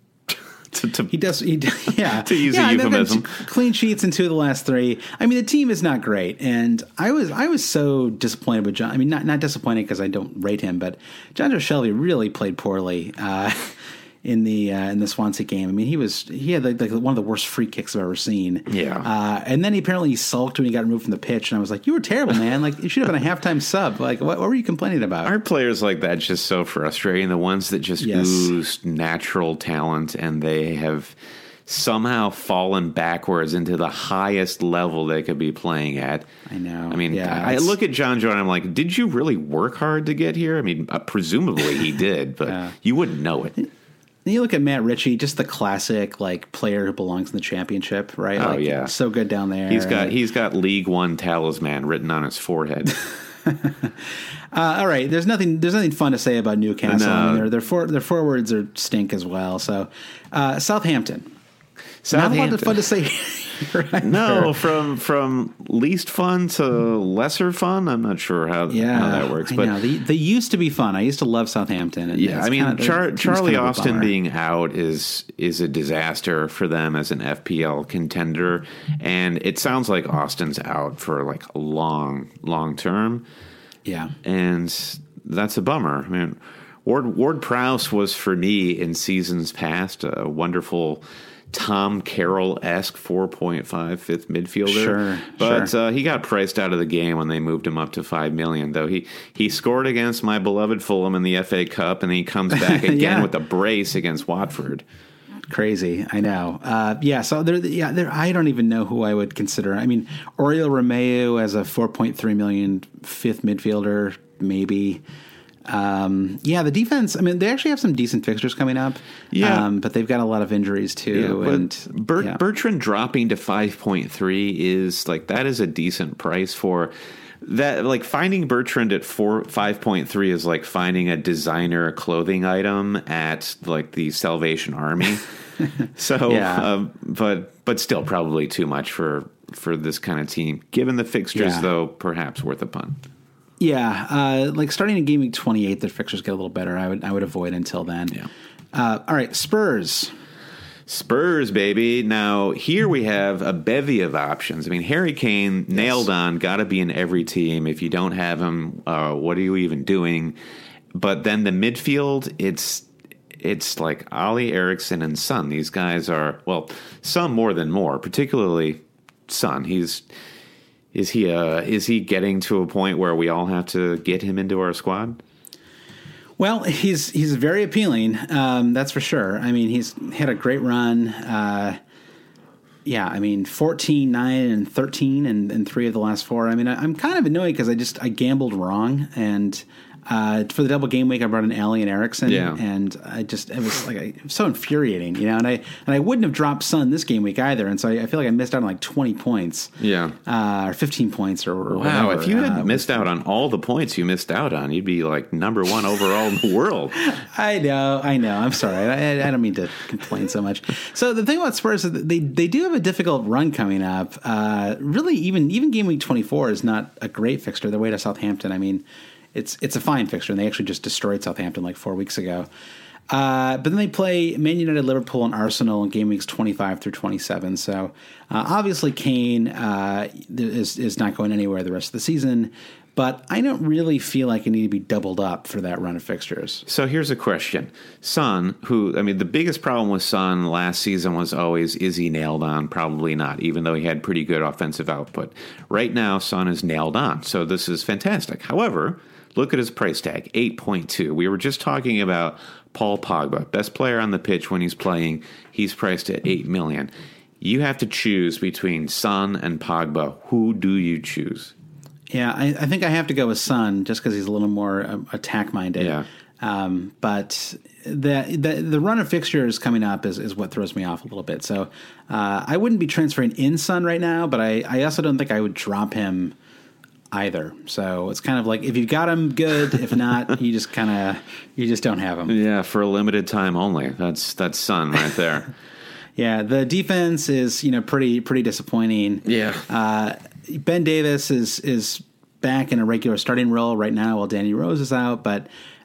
He does. Yeah, to use a euphemism. Clean sheets in 2 of the last 3. I mean, the team is not great, and I was so disappointed with John. I mean, not disappointed because I don't rate him, but John Joe Shelby really played poorly in the Swansea game. I mean, he had like one of the worst free kicks I've ever seen. Yeah. And then he sulked when he got removed from the pitch, and I was like, "You were terrible, man! Like, you should have been a halftime sub. Like, what were you complaining about?" Our players like that just so frustrating. The ones that just ooze natural talent, and they have somehow fallen backwards into the highest level they could be playing at. I know. I mean, I look at John Joe and I'm like, did you really work hard to get here? I mean, presumably he did, but you wouldn't know it. And you look at Matt Ritchie, just the classic like player who belongs in the championship, right? Oh, like, yeah, so good down there. He's got League One talisman written on his forehead. All right, there's nothing fun to say about Newcastle. No. I mean, their forwards are stink as well. So Southampton. Not a lot of fun to say. Right no, from least fun to lesser fun. I'm not sure how that works. But know. They used to be fun. I used to love Southampton. And I mean, Charlie Austin being out is a disaster for them as an FPL contender, and it sounds like Austin's out for like a long term. Yeah, and that's a bummer. I mean, Ward Prowse was for me in seasons past a wonderful Tom Carroll-esque 4.5 fifth midfielder. Sure, but he got priced out of the game when they moved him up to $5 million. Though he scored against my beloved Fulham in the FA Cup, and then he comes back again with a brace against Watford. Crazy, I know. So I don't even know who I would consider. I mean, Oriol Romeu as a 4.3 million fifth midfielder, maybe. The defense, I mean, they actually have some decent fixtures coming up. Yeah. But they've got a lot of injuries too. Yeah, Bertrand dropping to 5.3 is like, that is a decent price for that. Like, finding Bertrand at 5.3 is like finding a designer clothing item at like the Salvation Army. So, but still probably too much for this kind of team. Given the fixtures, though, perhaps worth a punt. Yeah, like starting in game week 28, their fixtures get a little better. I would avoid until then. Yeah. All right, Spurs, baby. Now here we have a bevy of options. I mean, Harry Kane nailed on, got to be in every team. If you don't have him, what are you even doing? But then the midfield, it's like Ali, Eriksson, and Son. These guys are, well, some more than more, particularly Son. Is he getting to a point where we all have to get him into our squad? Well, he's very appealing, that's for sure. I mean, he's had a great run. 14, 9, and 13 in 3 of the last 4. I mean, I'm kind of annoyed because I gambled wrong, and for the double game week, I brought in Ali and Eriksson, and it was so infuriating, and I wouldn't have dropped Son this game week either, and so I feel like I missed out on like 20 points, or 15 points, or wow. Whatever. If you had missed out on all the points you missed out on, you'd be like number 1 overall in the world. I know. I'm sorry. I don't mean to complain so much. So the thing about Spurs is that they do have a difficult run coming up. Really, even game week 24 is not a great fixture. Their way to Southampton. I mean, it's a fine fixture, and they actually just destroyed Southampton like 4 weeks ago. But then they play Man United, Liverpool, and Arsenal in game weeks 25 through 27. So obviously Kane is not going anywhere the rest of the season. But I don't really feel like I need to be doubled up for that run of fixtures. So here's a question. Son, the biggest problem with Son last season was always, is he nailed on? Probably not, even though he had pretty good offensive output. Right now, Son is nailed on, so this is fantastic. However, look at his price tag, 8.2. We were just talking about Paul Pogba, best player on the pitch when he's playing. He's priced at $8 million. You have to choose between Son and Pogba. Who do you choose? Yeah, I think I have to go with Son just because he's a little more attack minded. Yeah. But the run of fixtures coming up is what throws me off a little bit. So I wouldn't be transferring in Son right now, but I also don't think I would drop him either. So it's kind of like if you've got him, good. If not, you just don't have him. Yeah, for a limited time only. That's Son right there. Yeah, the defense is pretty disappointing. Yeah. Ben Davis is back in a regular starting role right now while Danny Rose is out, but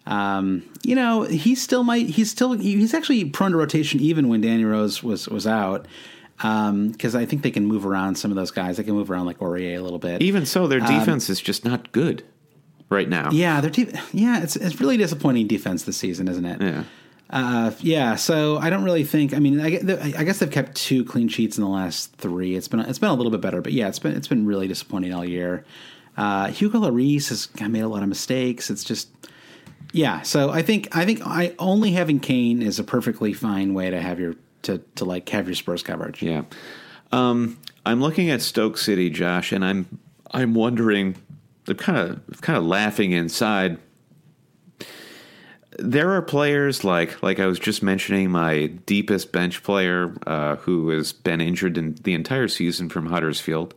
he's actually prone to rotation even when Danny Rose was out. Because I think they can move around some of those guys. They can move around like Aurier a little bit. Even so, their defense is just not good right now. Yeah, it's really disappointing defense this season, isn't it? Yeah. So I don't really think. I mean, I guess they've kept 2 clean sheets in the last 3. It's been a little bit better, but yeah, it's been really disappointing all year. Hugo Lloris has made a lot of mistakes. It's just So I think only having Kane is a perfectly fine way to have your have your Spurs coverage. Yeah. I'm looking at Stoke City, Josh, and I'm wondering. I'm kind of laughing inside. There are players like I was just mentioning, my deepest bench player who has been injured in the entire season from Huddersfield.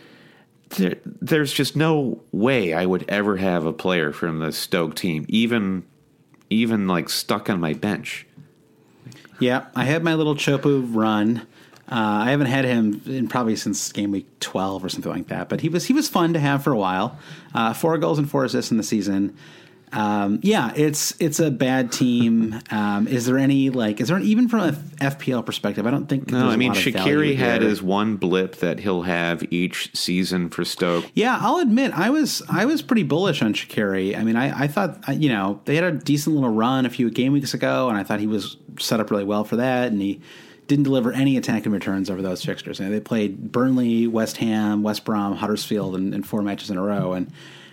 There's just no way I would ever have a player from the Stoke team, even like stuck on my bench. Yeah, I had my little Chopu run. I haven't had him in probably since game week 12 or something like that, but he was fun to have for a while. 4 goals and 4 assists in the season. It's a bad team. Is there even from a FPL perspective? I don't think. No, I mean Shaqiri had his one blip that he'll have each season for Stoke. Yeah, I'll admit I was pretty bullish on Shaqiri. I mean, I thought they had a decent little run a few game weeks ago, and I thought he was set up really well for that, and he didn't deliver any attacking returns over those fixtures. And they played Burnley, West Ham, West Brom, Huddersfield in 4 matches in a row, and.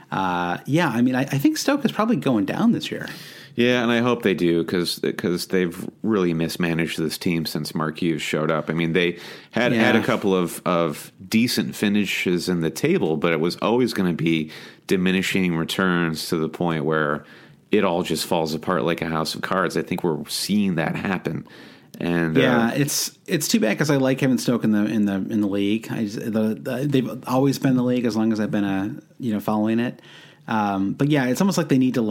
I think Stoke is probably going down this year. Yeah, and I hope they do because they've really mismanaged this team since Mark Hughes showed up. I mean, they had a couple of decent finishes in the table, but it was always going to be diminishing returns to the point where it all just falls apart like a house of cards. I think we're seeing that happen. And it's too bad because I like having Stoke in the league. They've always been in the league as long as I've been following it. But yeah, it's almost like they need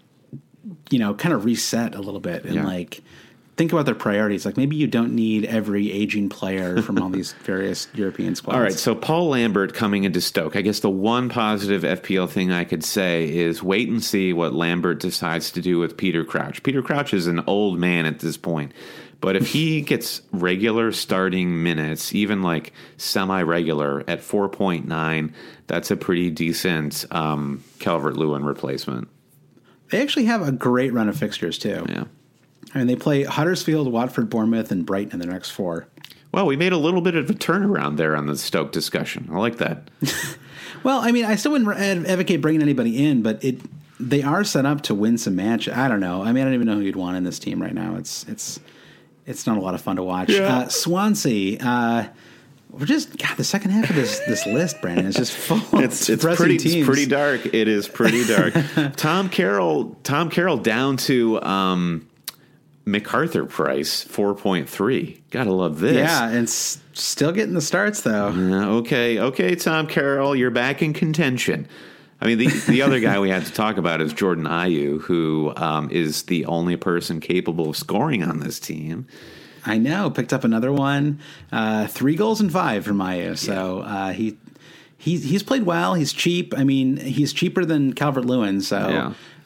to kind of reset a little bit and think about their priorities. Like maybe you don't need every aging player from all these various European squads. All right, so Paul Lambert coming into Stoke. I guess the one positive FPL thing I could say is wait and see what Lambert decides to do with Peter Crouch. Peter Crouch is an old man at this point. But if he gets regular starting minutes, even like semi-regular at 4.9, that's a pretty decent Calvert-Lewin replacement. They actually have a great run of fixtures, too. Yeah. I mean, they play Huddersfield, Watford, Bournemouth, and Brighton in their next 4. Well, we made a little bit of a turnaround there on the Stoke discussion. I like that. Well, I mean, I still wouldn't advocate bringing anybody in, but they are set up to win some matches. I don't know. I mean, I don't even know who you'd want in this team right now. It's not a lot of fun to watch. Yeah. Swansea, we're just the second half of this list, Brandon, is just full. It's pretty dark. It is pretty dark. Tom Carroll down to MacArthur price 4.3. Gotta love this. Yeah, and still getting the starts though. Okay, Tom Carroll, you're back in contention. I mean, the other guy we had to talk about is Jordan Ayew, who is the only person capable of scoring on this team. I know. Picked up another one. 3 goals and 5 from Ayew. So he's played well. He's cheap. I mean, he's cheaper than Calvert-Lewin. So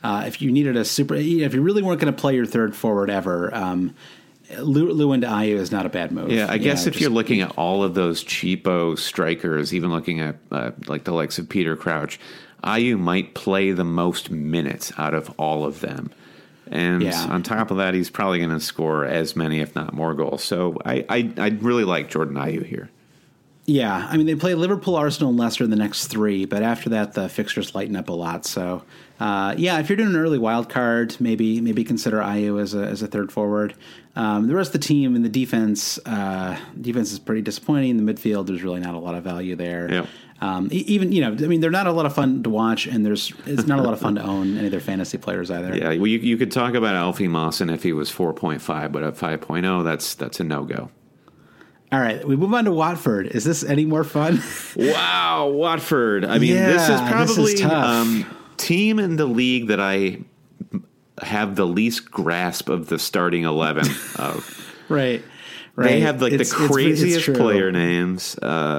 if you needed if you really weren't going to play your third forward ever, Lewin to Ayu is not a bad move. Yeah, I guess if you're looking at all of those cheapo strikers, even looking at like the likes of Peter Crouch, Ayu might play the most minutes out of all of them. And on top of that, he's probably going to score as many, if not more, goals. So I really like Jordan Ayu here. Yeah, I mean, they play Liverpool, Arsenal, and Leicester in the next 3, but after that, the fixtures lighten up a lot. So, if you're doing an early wild card, maybe consider Ayu as a third forward. The rest of the team and the defense is pretty disappointing. In the midfield, there's really not a lot of value there. Yeah. Even they're not a lot of fun to watch, and it's not a lot of fun to own any of their fantasy players either. Yeah, well, you could talk about Alfie Mawson if he was 4.5, but at 5.0, that's a no-go. All right, we move on to Watford. Is this any more fun? Wow, Watford. I mean, this is probably team in the league that I have the least grasp of the starting 11 of. Right. They have like the craziest player names.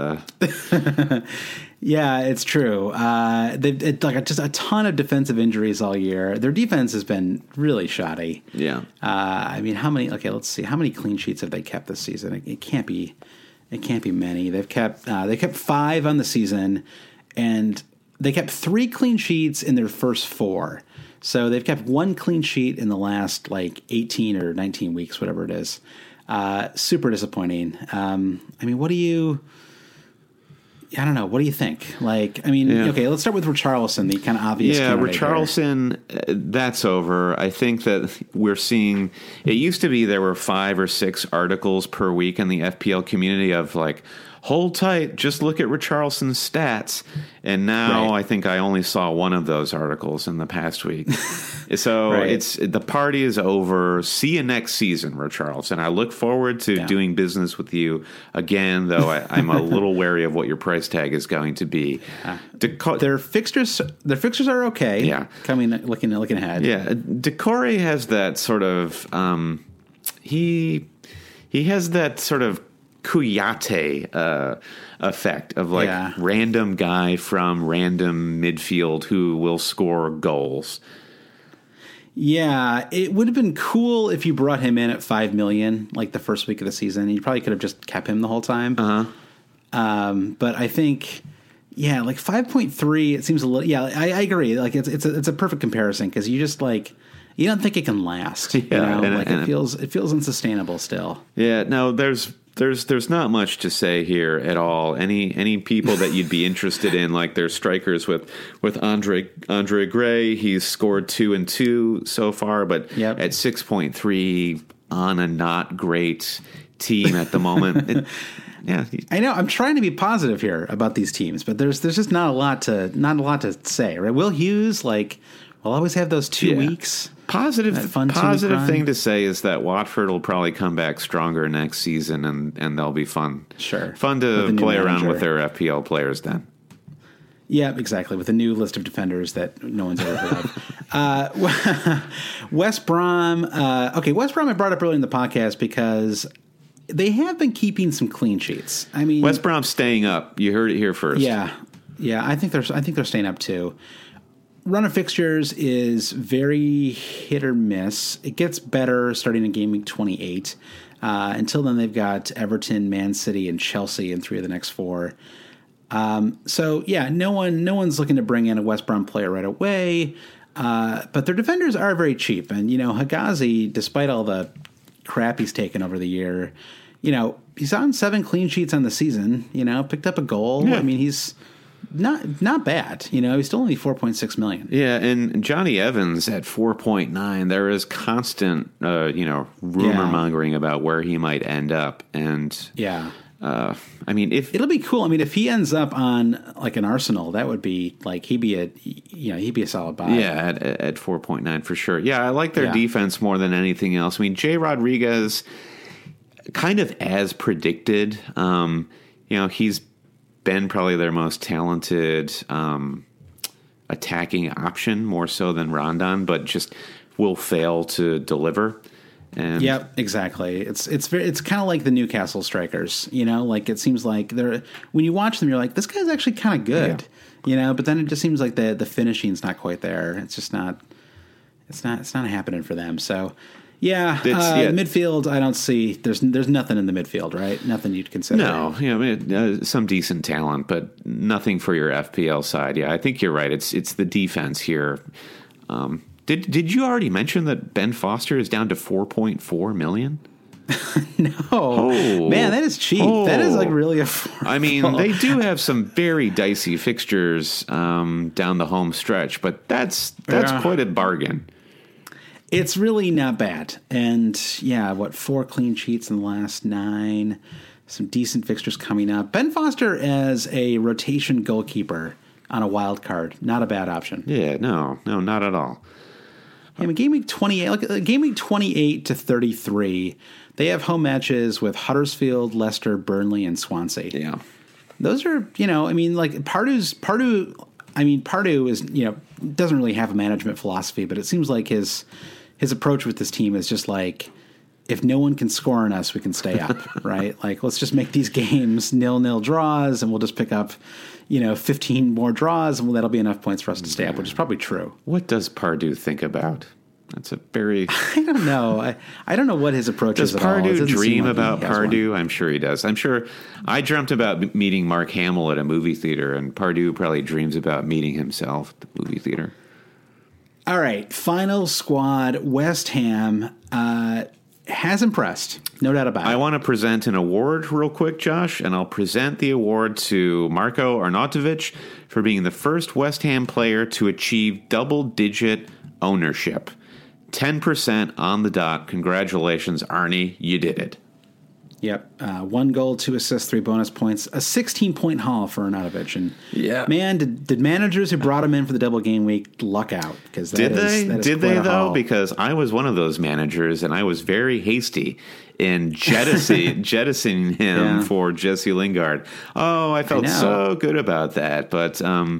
Yeah, it's true. They've just a ton of defensive injuries all year. Their defense has been really shoddy. Yeah. I mean, how many? Okay, let's see. How many clean sheets have they kept this season? It can't be many. They've kept 5 on the season, and they kept 3 clean sheets in their first 4. So they've kept 1 clean sheet in the last 18 or 19 weeks, whatever it is. Super disappointing. I mean, I don't know. What do you think? Okay, let's start with Richarlison, the kind of obvious candidate. Yeah, Richarlison, that's over. I think that we're seeing, it used to be there were 5 or 6 articles per week in the FPL community of hold tight, just look at Richarlison's stats. And now I think I only saw one of those articles in the past week. So the party is over. See you next season, Richarlison. I look forward to doing business with you again, though I'm a little wary of what your price tag is going to be. Their fixtures are okay. Yeah. Looking ahead. Yeah. Decore has that sort of he has that sort of Kouyaté effect of random guy from random midfield who will score goals. Yeah, it would have been cool if you brought him in at $5 million, the first week of the season. You probably could have just kept him the whole time. But I think, 5.3. It seems a little. Yeah, I agree. It's a perfect comparison because you just you don't think it can last. Yeah, it feels unsustainable still. Yeah, no, there's not much to say here at all. Any people that you'd be interested in, their strikers with Andre Gray, he's scored 2 and 2 so far, but at 6.3 on a not great team at the moment. I know. I'm trying to be positive here about these teams, but there's just not a lot to say. Right? Will Hughes we'll always have those 2 weeks. Positive thing to say is that Watford will probably come back stronger next season, and they'll be fun. Sure, fun to play around with their FPL players then. Yeah, exactly. With a new list of defenders that no one's ever heard of. West Brom. West Brom I brought up earlier in the podcast because they have been keeping some clean sheets. I mean, West Brom's staying up. You heard it here first. Yeah. I think they're staying up too. Run of fixtures is very hit or miss. It gets better starting in game week 28. Until then, they've got Everton, Man City, and Chelsea in 3 of the next 4. No one's looking to bring in a West Brom player right away. But their defenders are very cheap. And, Higazi, despite all the crap he's taken over the year, he's on 7 clean sheets on the season, picked up a goal. Yeah. I mean, he's not bad. He's still only 4.6 million. Yeah, and Johnny Evans at 4.9. There is constant, rumor mongering about where he might end up, and if it'll be cool. I mean, if he ends up on an Arsenal, that would be he'd be a solid buy. Yeah, at 4.9 for sure. Yeah, I like their defense more than anything else. I mean, Jay Rodriguez, kind of as predicted. He's been probably their most talented attacking option, more so than Rondon, but just will fail to deliver. And yep, exactly. It's kind of like the Newcastle strikers, it seems like they're, when you watch them, you're like, this guy's actually kind of good, but then it just seems like the finishing's not quite there. It's just not It's not happening for them. So, yeah, Yeah. midfield. I don't see. There's nothing in the midfield, right? Nothing you'd consider. No, some decent talent, but nothing for your FPL side. Yeah, I think you're right. It's the defense here. Did you already mention that Ben Foster is down to 4.4 million? No, man, that is cheap. That is like really affordable. I mean, they do have some very dicey fixtures down the home stretch, but that's quite a bargain. It's really not bad. And yeah, 4 clean sheets in the last 9. Some decent fixtures coming up. Ben Foster as a rotation goalkeeper on a wild card, not a bad option. Yeah, no, not at all. I mean, game week 28 to 33. They have home matches with Huddersfield, Leicester, Burnley, and Swansea. Yeah, those are Pardew. I mean, Pardew is doesn't really have a management philosophy, but it seems like his approach with this team is just like, if no one can score on us, we can stay up, right? Like, let's just make these games 0-0 draws, and we'll just pick up 15 more draws, and that'll be enough points for us to stay up, which is probably true. What does Pardew think about? That's a very... I don't know. I don't know what his approach is at all. Does Pardew dream about Pardew? I'm sure he does. I'm sure I dreamt about meeting Mark Hamill at a movie theater, and Pardew probably dreams about meeting himself at the movie theater. All right, final squad. West Ham has impressed, no doubt about it. I want to present an award real quick, Josh, and I'll present the award to Marko Arnautovic for being the first West Ham player to achieve double-digit ownership. 10% on the dot. Congratulations, Arnie. You did it. Yep. 1 goal, 2 assists, 3 bonus points. A 16-point haul for Arnautovic. And man, did managers who brought him in for the double game week luck out? Because did they though? Because I was one of those managers, and I was very hasty in jettisoning him for Jesse Lingard. Oh, I felt so good about that, but.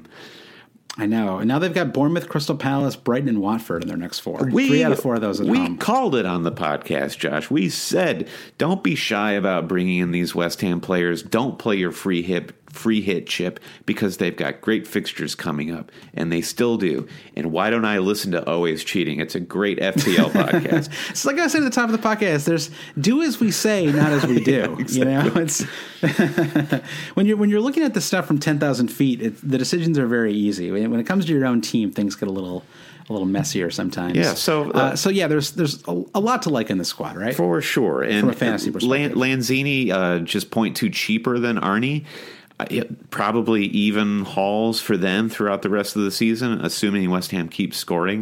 I know. And now they've got Bournemouth, Crystal Palace, Brighton, and Watford in their next 4. 3 out of 4 of those at home. We called it on the podcast, Josh. We said, don't be shy about bringing in these West Ham players. Don't play your free hit chip, because they've got great fixtures coming up, and they still do. And why don't I listen to Always Cheating? It's a great FPL podcast. It's like I said at the top of the podcast, there's do as we say, not as we do. Exactly. It's when you're looking at the stuff from 10,000 feet, the decisions are very easy. When it comes to your own team, things get a little messier sometimes. Yeah. So yeah, there's a lot to like in the squad, right? For sure. And from a fantasy perspective, Lanzini just 0.2 cheaper than Arnie. Probably even hauls for them throughout the rest of the season, assuming West Ham keeps scoring.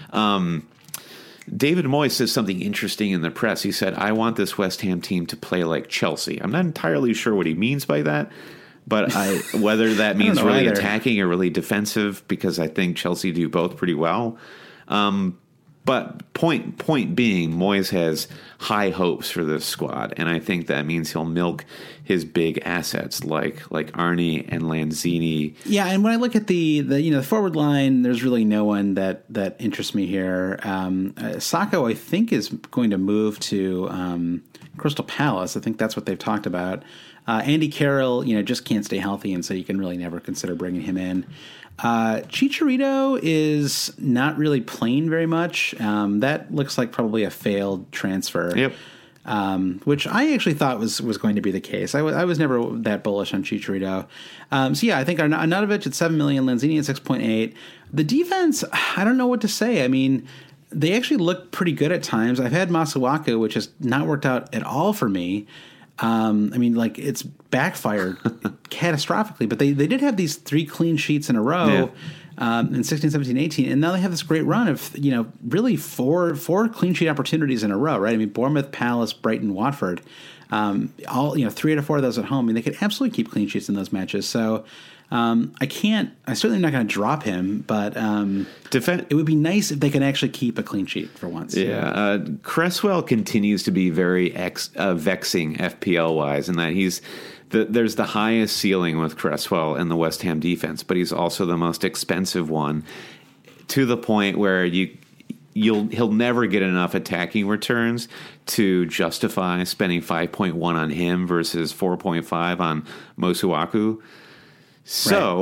David Moyes says something interesting in the press. He said, I want this West Ham team to play like Chelsea. I'm not entirely sure what he means by that, but whether that means really attacking or really defensive, because I think Chelsea do both pretty well. But point being, Moyes has high hopes for this squad, and I think that means he'll milk his big assets like Arnie and Lanzini. Yeah, and when I look at the forward line, there's really no one that interests me here. Sacco, I think, is going to move to Crystal Palace. I think that's what they've talked about. Andy Carroll, just can't stay healthy, and so you can really never consider bringing him in. Chicharito is not really playing very much. That looks like probably a failed transfer. Yep. Which I actually thought was going to be the case. I was never that bullish on Chicharito. So yeah, I think Arnautovic at 7 million, Lanzini at 6.8. The defense, I don't know what to say. I mean, they actually look pretty good at times. I've had Masuaku, which has not worked out at all for me. It's backfired catastrophically, but they did have these 3 clean sheets in a row in 16, 17, 18, and now they have this great run of, really four clean sheet opportunities in a row, right? I mean, Bournemouth, Palace, Brighton, Watford, all 3 out of 4 of those at home. I mean, they could absolutely keep clean sheets in those matches. So I'm certainly not going to drop him, but it would be nice if they can actually keep a clean sheet for once. Yeah. Cresswell continues to be very vexing FPL-wise, in that there's the highest ceiling with Cresswell in the West Ham defense, but he's also the most expensive one, to the point where he'll never get enough attacking returns to justify spending 5.1 on him versus 4.5 on Masuaku. So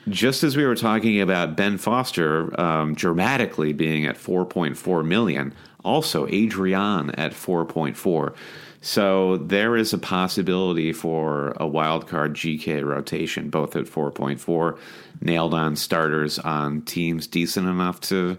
just as we were talking about Ben Foster dramatically being at 4.4 million, also Adrian at 4.4. So there is a possibility for a wild card GK rotation, both at 4.4, nailed on starters on teams decent enough to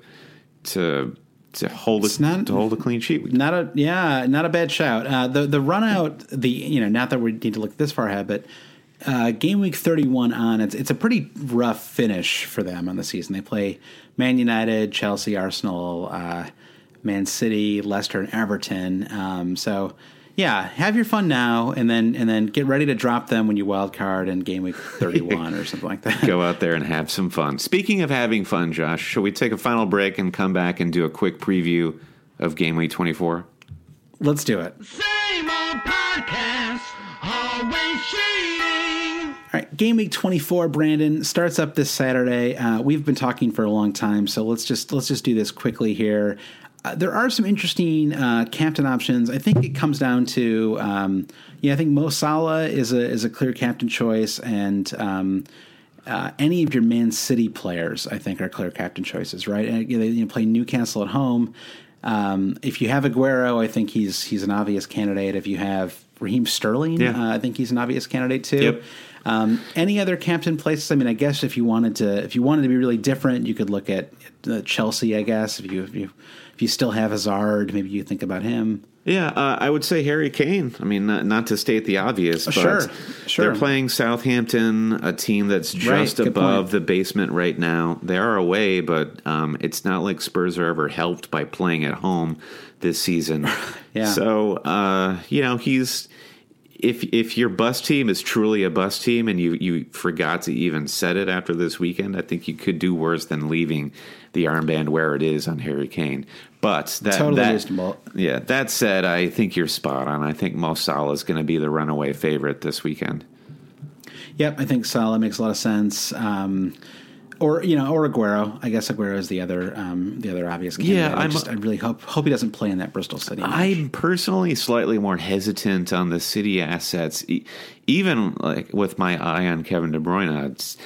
hold a clean sheet. Not a bad shout. The run out, not that we need to look this far ahead, but game week 31 on, it's a pretty rough finish for them on the season. They play Man United, Chelsea, Arsenal, Man City, Leicester, and Everton. So yeah, have your fun now, and then get ready to drop them when you wild card in game week 31 or something like that. Go out there and have some fun. Speaking of having fun, Josh, shall we take a final break and come back and do a quick preview of game week 24? Let's do it. Same old podcast, always cheating. All right, game week 24, Brandon, starts up this Saturday. We've been talking for a long time, so let's just do this quickly here. There are some interesting captain options. I think it comes down to, I think Mo Salah is a clear captain choice, and any of your Man City players, I think, are clear captain choices, right? And, they play Newcastle at home. If you have Aguero, I think he's an obvious candidate. If you have Raheem Sterling, I think he's an obvious candidate too. Yep. Any other captain places? I mean, I guess if you wanted to be really different, you could look at Chelsea. I guess if you still have Hazard, maybe you think about him. Yeah, I would say Harry Kane. I mean, not to state the obvious, but sure. They're playing Southampton, a team that's just above the basement right now. They are away, but it's not like Spurs are ever helped by playing at home this season. Yeah. So, he's... If your bus team is truly a bus team and you forgot to even set it after this weekend, I think you could do worse than leaving the armband where it is on Harry Kane. But reasonable. Yeah, that said, I think you're spot on. I think Mo Salah is going to be the runaway favorite this weekend. Yep, I think Salah makes a lot of sense. Or Aguero. I guess Aguero is the other obvious candidate. Yeah, I really hope he doesn't play in that Bristol City match. I'm personally slightly more hesitant on the City assets, even like with my eye on Kevin De Bruyne.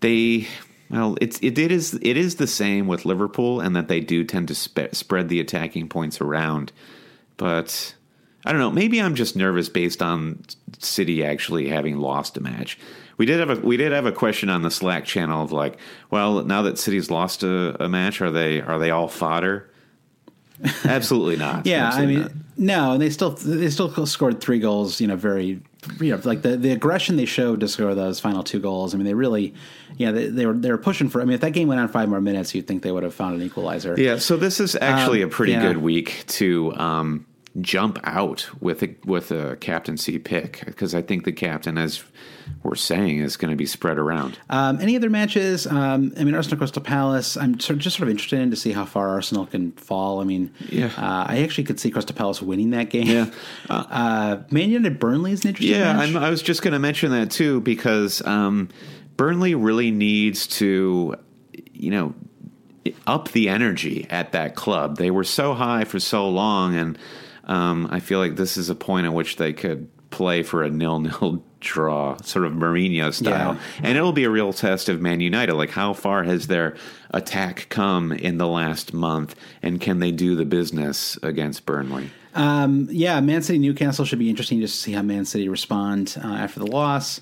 It is the same with Liverpool, and that they do tend to spread the attacking points around. But I don't know. Maybe I'm just nervous based on City actually having lost a match. We did have a question on the Slack channel of like, well, now that City's lost a match, are they all fodder? Absolutely not. Yeah, Absolutely not. no, and they still scored 3 goals. Very like the aggression they showed to score those final 2 goals. I mean, they really, they were pushing for. I mean, if that game went on 5 more minutes, you'd think they would have found an equalizer. Yeah. So this is actually a pretty good week to jump out with a captaincy pick, because I think the captain, as we're saying, is going to be spread around. Any other matches? Arsenal Crystal Palace. I'm just sort of interested in to see how far Arsenal can fall. I mean, I actually could see Crystal Palace winning that game. Yeah. Man United Burnley is an interesting match. I was just going to mention that too, because Burnley really needs to, up the energy at that club. They were so high for so long, and I feel like this is a point at which they could play for a 0-0 draw, sort of Mourinho style. Yeah. And it'll be a real test of Man United. Like, how far has their attack come in the last month, and can they do the business against Burnley? Man City Newcastle should be interesting just to see how Man City respond after the loss.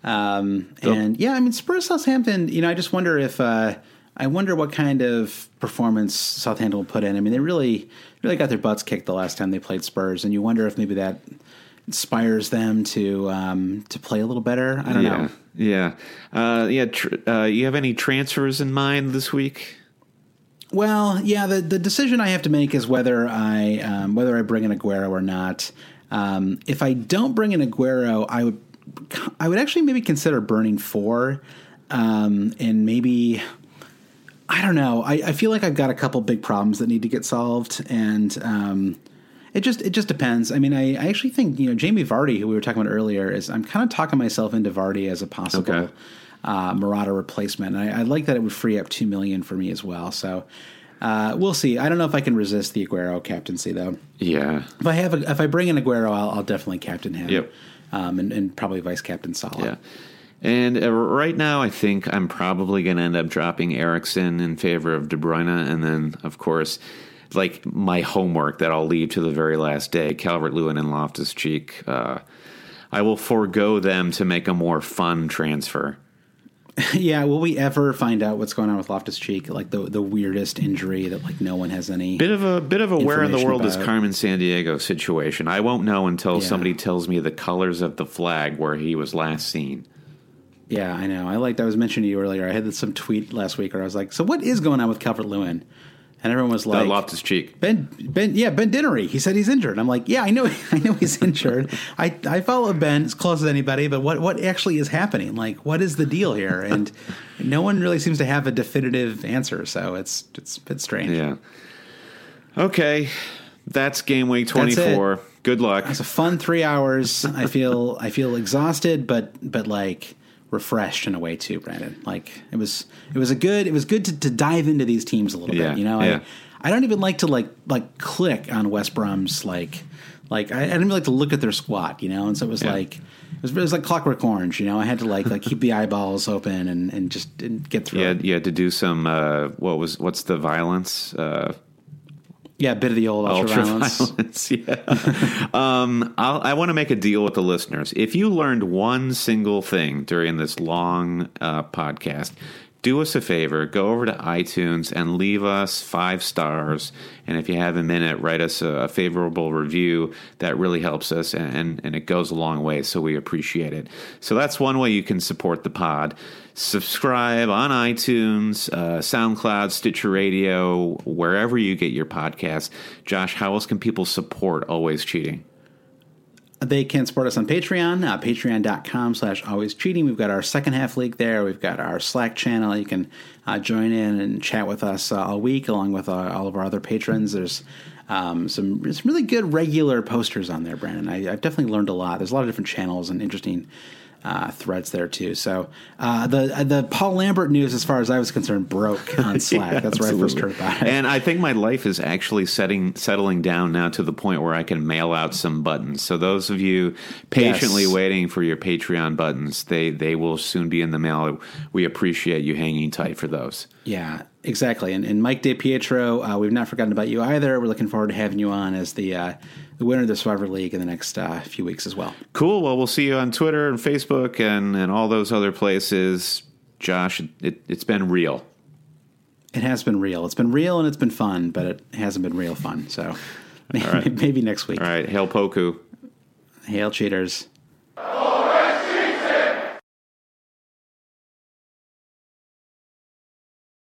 Spurs Southampton, I just wonder if I wonder what kind of performance Southampton will put in. I mean, they really got their butts kicked the last time they played Spurs, and you wonder if maybe that inspires them to play a little better. I don't know. Yeah. You have any transfers in mind this week? Well, yeah. The decision I have to make is whether I bring in Aguero or not. If I don't bring in Aguero, I would actually maybe consider burning 4, and maybe. I don't know. I feel like I've got a couple big problems that need to get solved, and it just depends. I mean, I actually think Jamie Vardy, who we were talking about earlier, I'm kind of talking myself into Vardy as a possible Morata replacement. And I like that it would free up $2 million for me as well. So we'll see. I don't know if I can resist the Aguero captaincy though. Yeah. If I bring in Aguero, I'll definitely captain him. Yep. And probably vice captain Salah. Yeah. And right now, I think I'm probably going to end up dropping Eriksson in favor of De Bruyne. And then, of course, like my homework that I'll leave to the very last day, Calvert-Lewin and Loftus-Cheek. I will forego them to make a more fun transfer. Yeah, will we ever find out what's going on with Loftus-Cheek? Like the weirdest injury that like no one has any bit of a where in the world about. is Carmen Sandiego situation. I won't know until somebody tells me the colors of the flag where he was last seen. Yeah, I know. I was mentioning to you earlier. I had some tweet last week where I was like, "So what is going on with Calvert-Lewin?" And everyone was like, Loftus-Cheek. Ben Dinnery. He said he's injured. And I'm like, yeah, I know he's injured. I follow Ben as close as anybody, but what actually is happening? Like, what is the deal here? And no one really seems to have a definitive answer. So it's a bit strange. Yeah. Okay, that's game week 24. Good luck. It's a fun 3 hours. I feel exhausted, but like refreshed in a way too, Brandon. Like it was good to dive into these teams a little bit. You know, I don't even like to like click on West Brom's like I didn't even like to look at their squad, you know, and so it was like it was like Clockwork Orange, you know. I had to like keep the eyeballs open and just get through. Yeah, you had to do some what's the violence? Yeah, a bit of the old ultra-violence. Yeah. I want to make a deal with the listeners. If you learned one single thing during this long podcast, do us a favor. Go over to iTunes and leave us 5 stars. And if you have a minute, write us a favorable review. That really helps us, and it goes a long way, so we appreciate it. So that's one way you can support the pod. Subscribe on iTunes, SoundCloud, Stitcher Radio, wherever you get your podcasts. Josh, how else can people support Always Cheating? They can support us on Patreon, patreon.com/alwayscheating. We've got our second half league there. We've got our Slack channel. You can join in and chat with us all week, along with all of our other patrons. There's some really good regular posters on there, Brandon. I've definitely learned a lot. There's a lot of different channels and interesting threads there too. So the Paul Lambert news, as far as I was concerned, broke on Slack. Yeah, that's where I first heard about it. And I think my life is actually settling down now to the point where I can mail out some buttons. So those of you patiently waiting for your Patreon buttons, they will soon be in the mail. We appreciate you hanging tight for those. Yeah, exactly. And Mike DePietro, we've not forgotten about you either. We're looking forward to having you on as the winner of the Survivor League in the next few weeks as well. Cool. Well, we'll see you on Twitter and Facebook and all those other places. Josh, it's been real. It has been real. It's been real and it's been fun, but it hasn't been real fun. So maybe next week. All right. Hail Poku. Hail cheaters.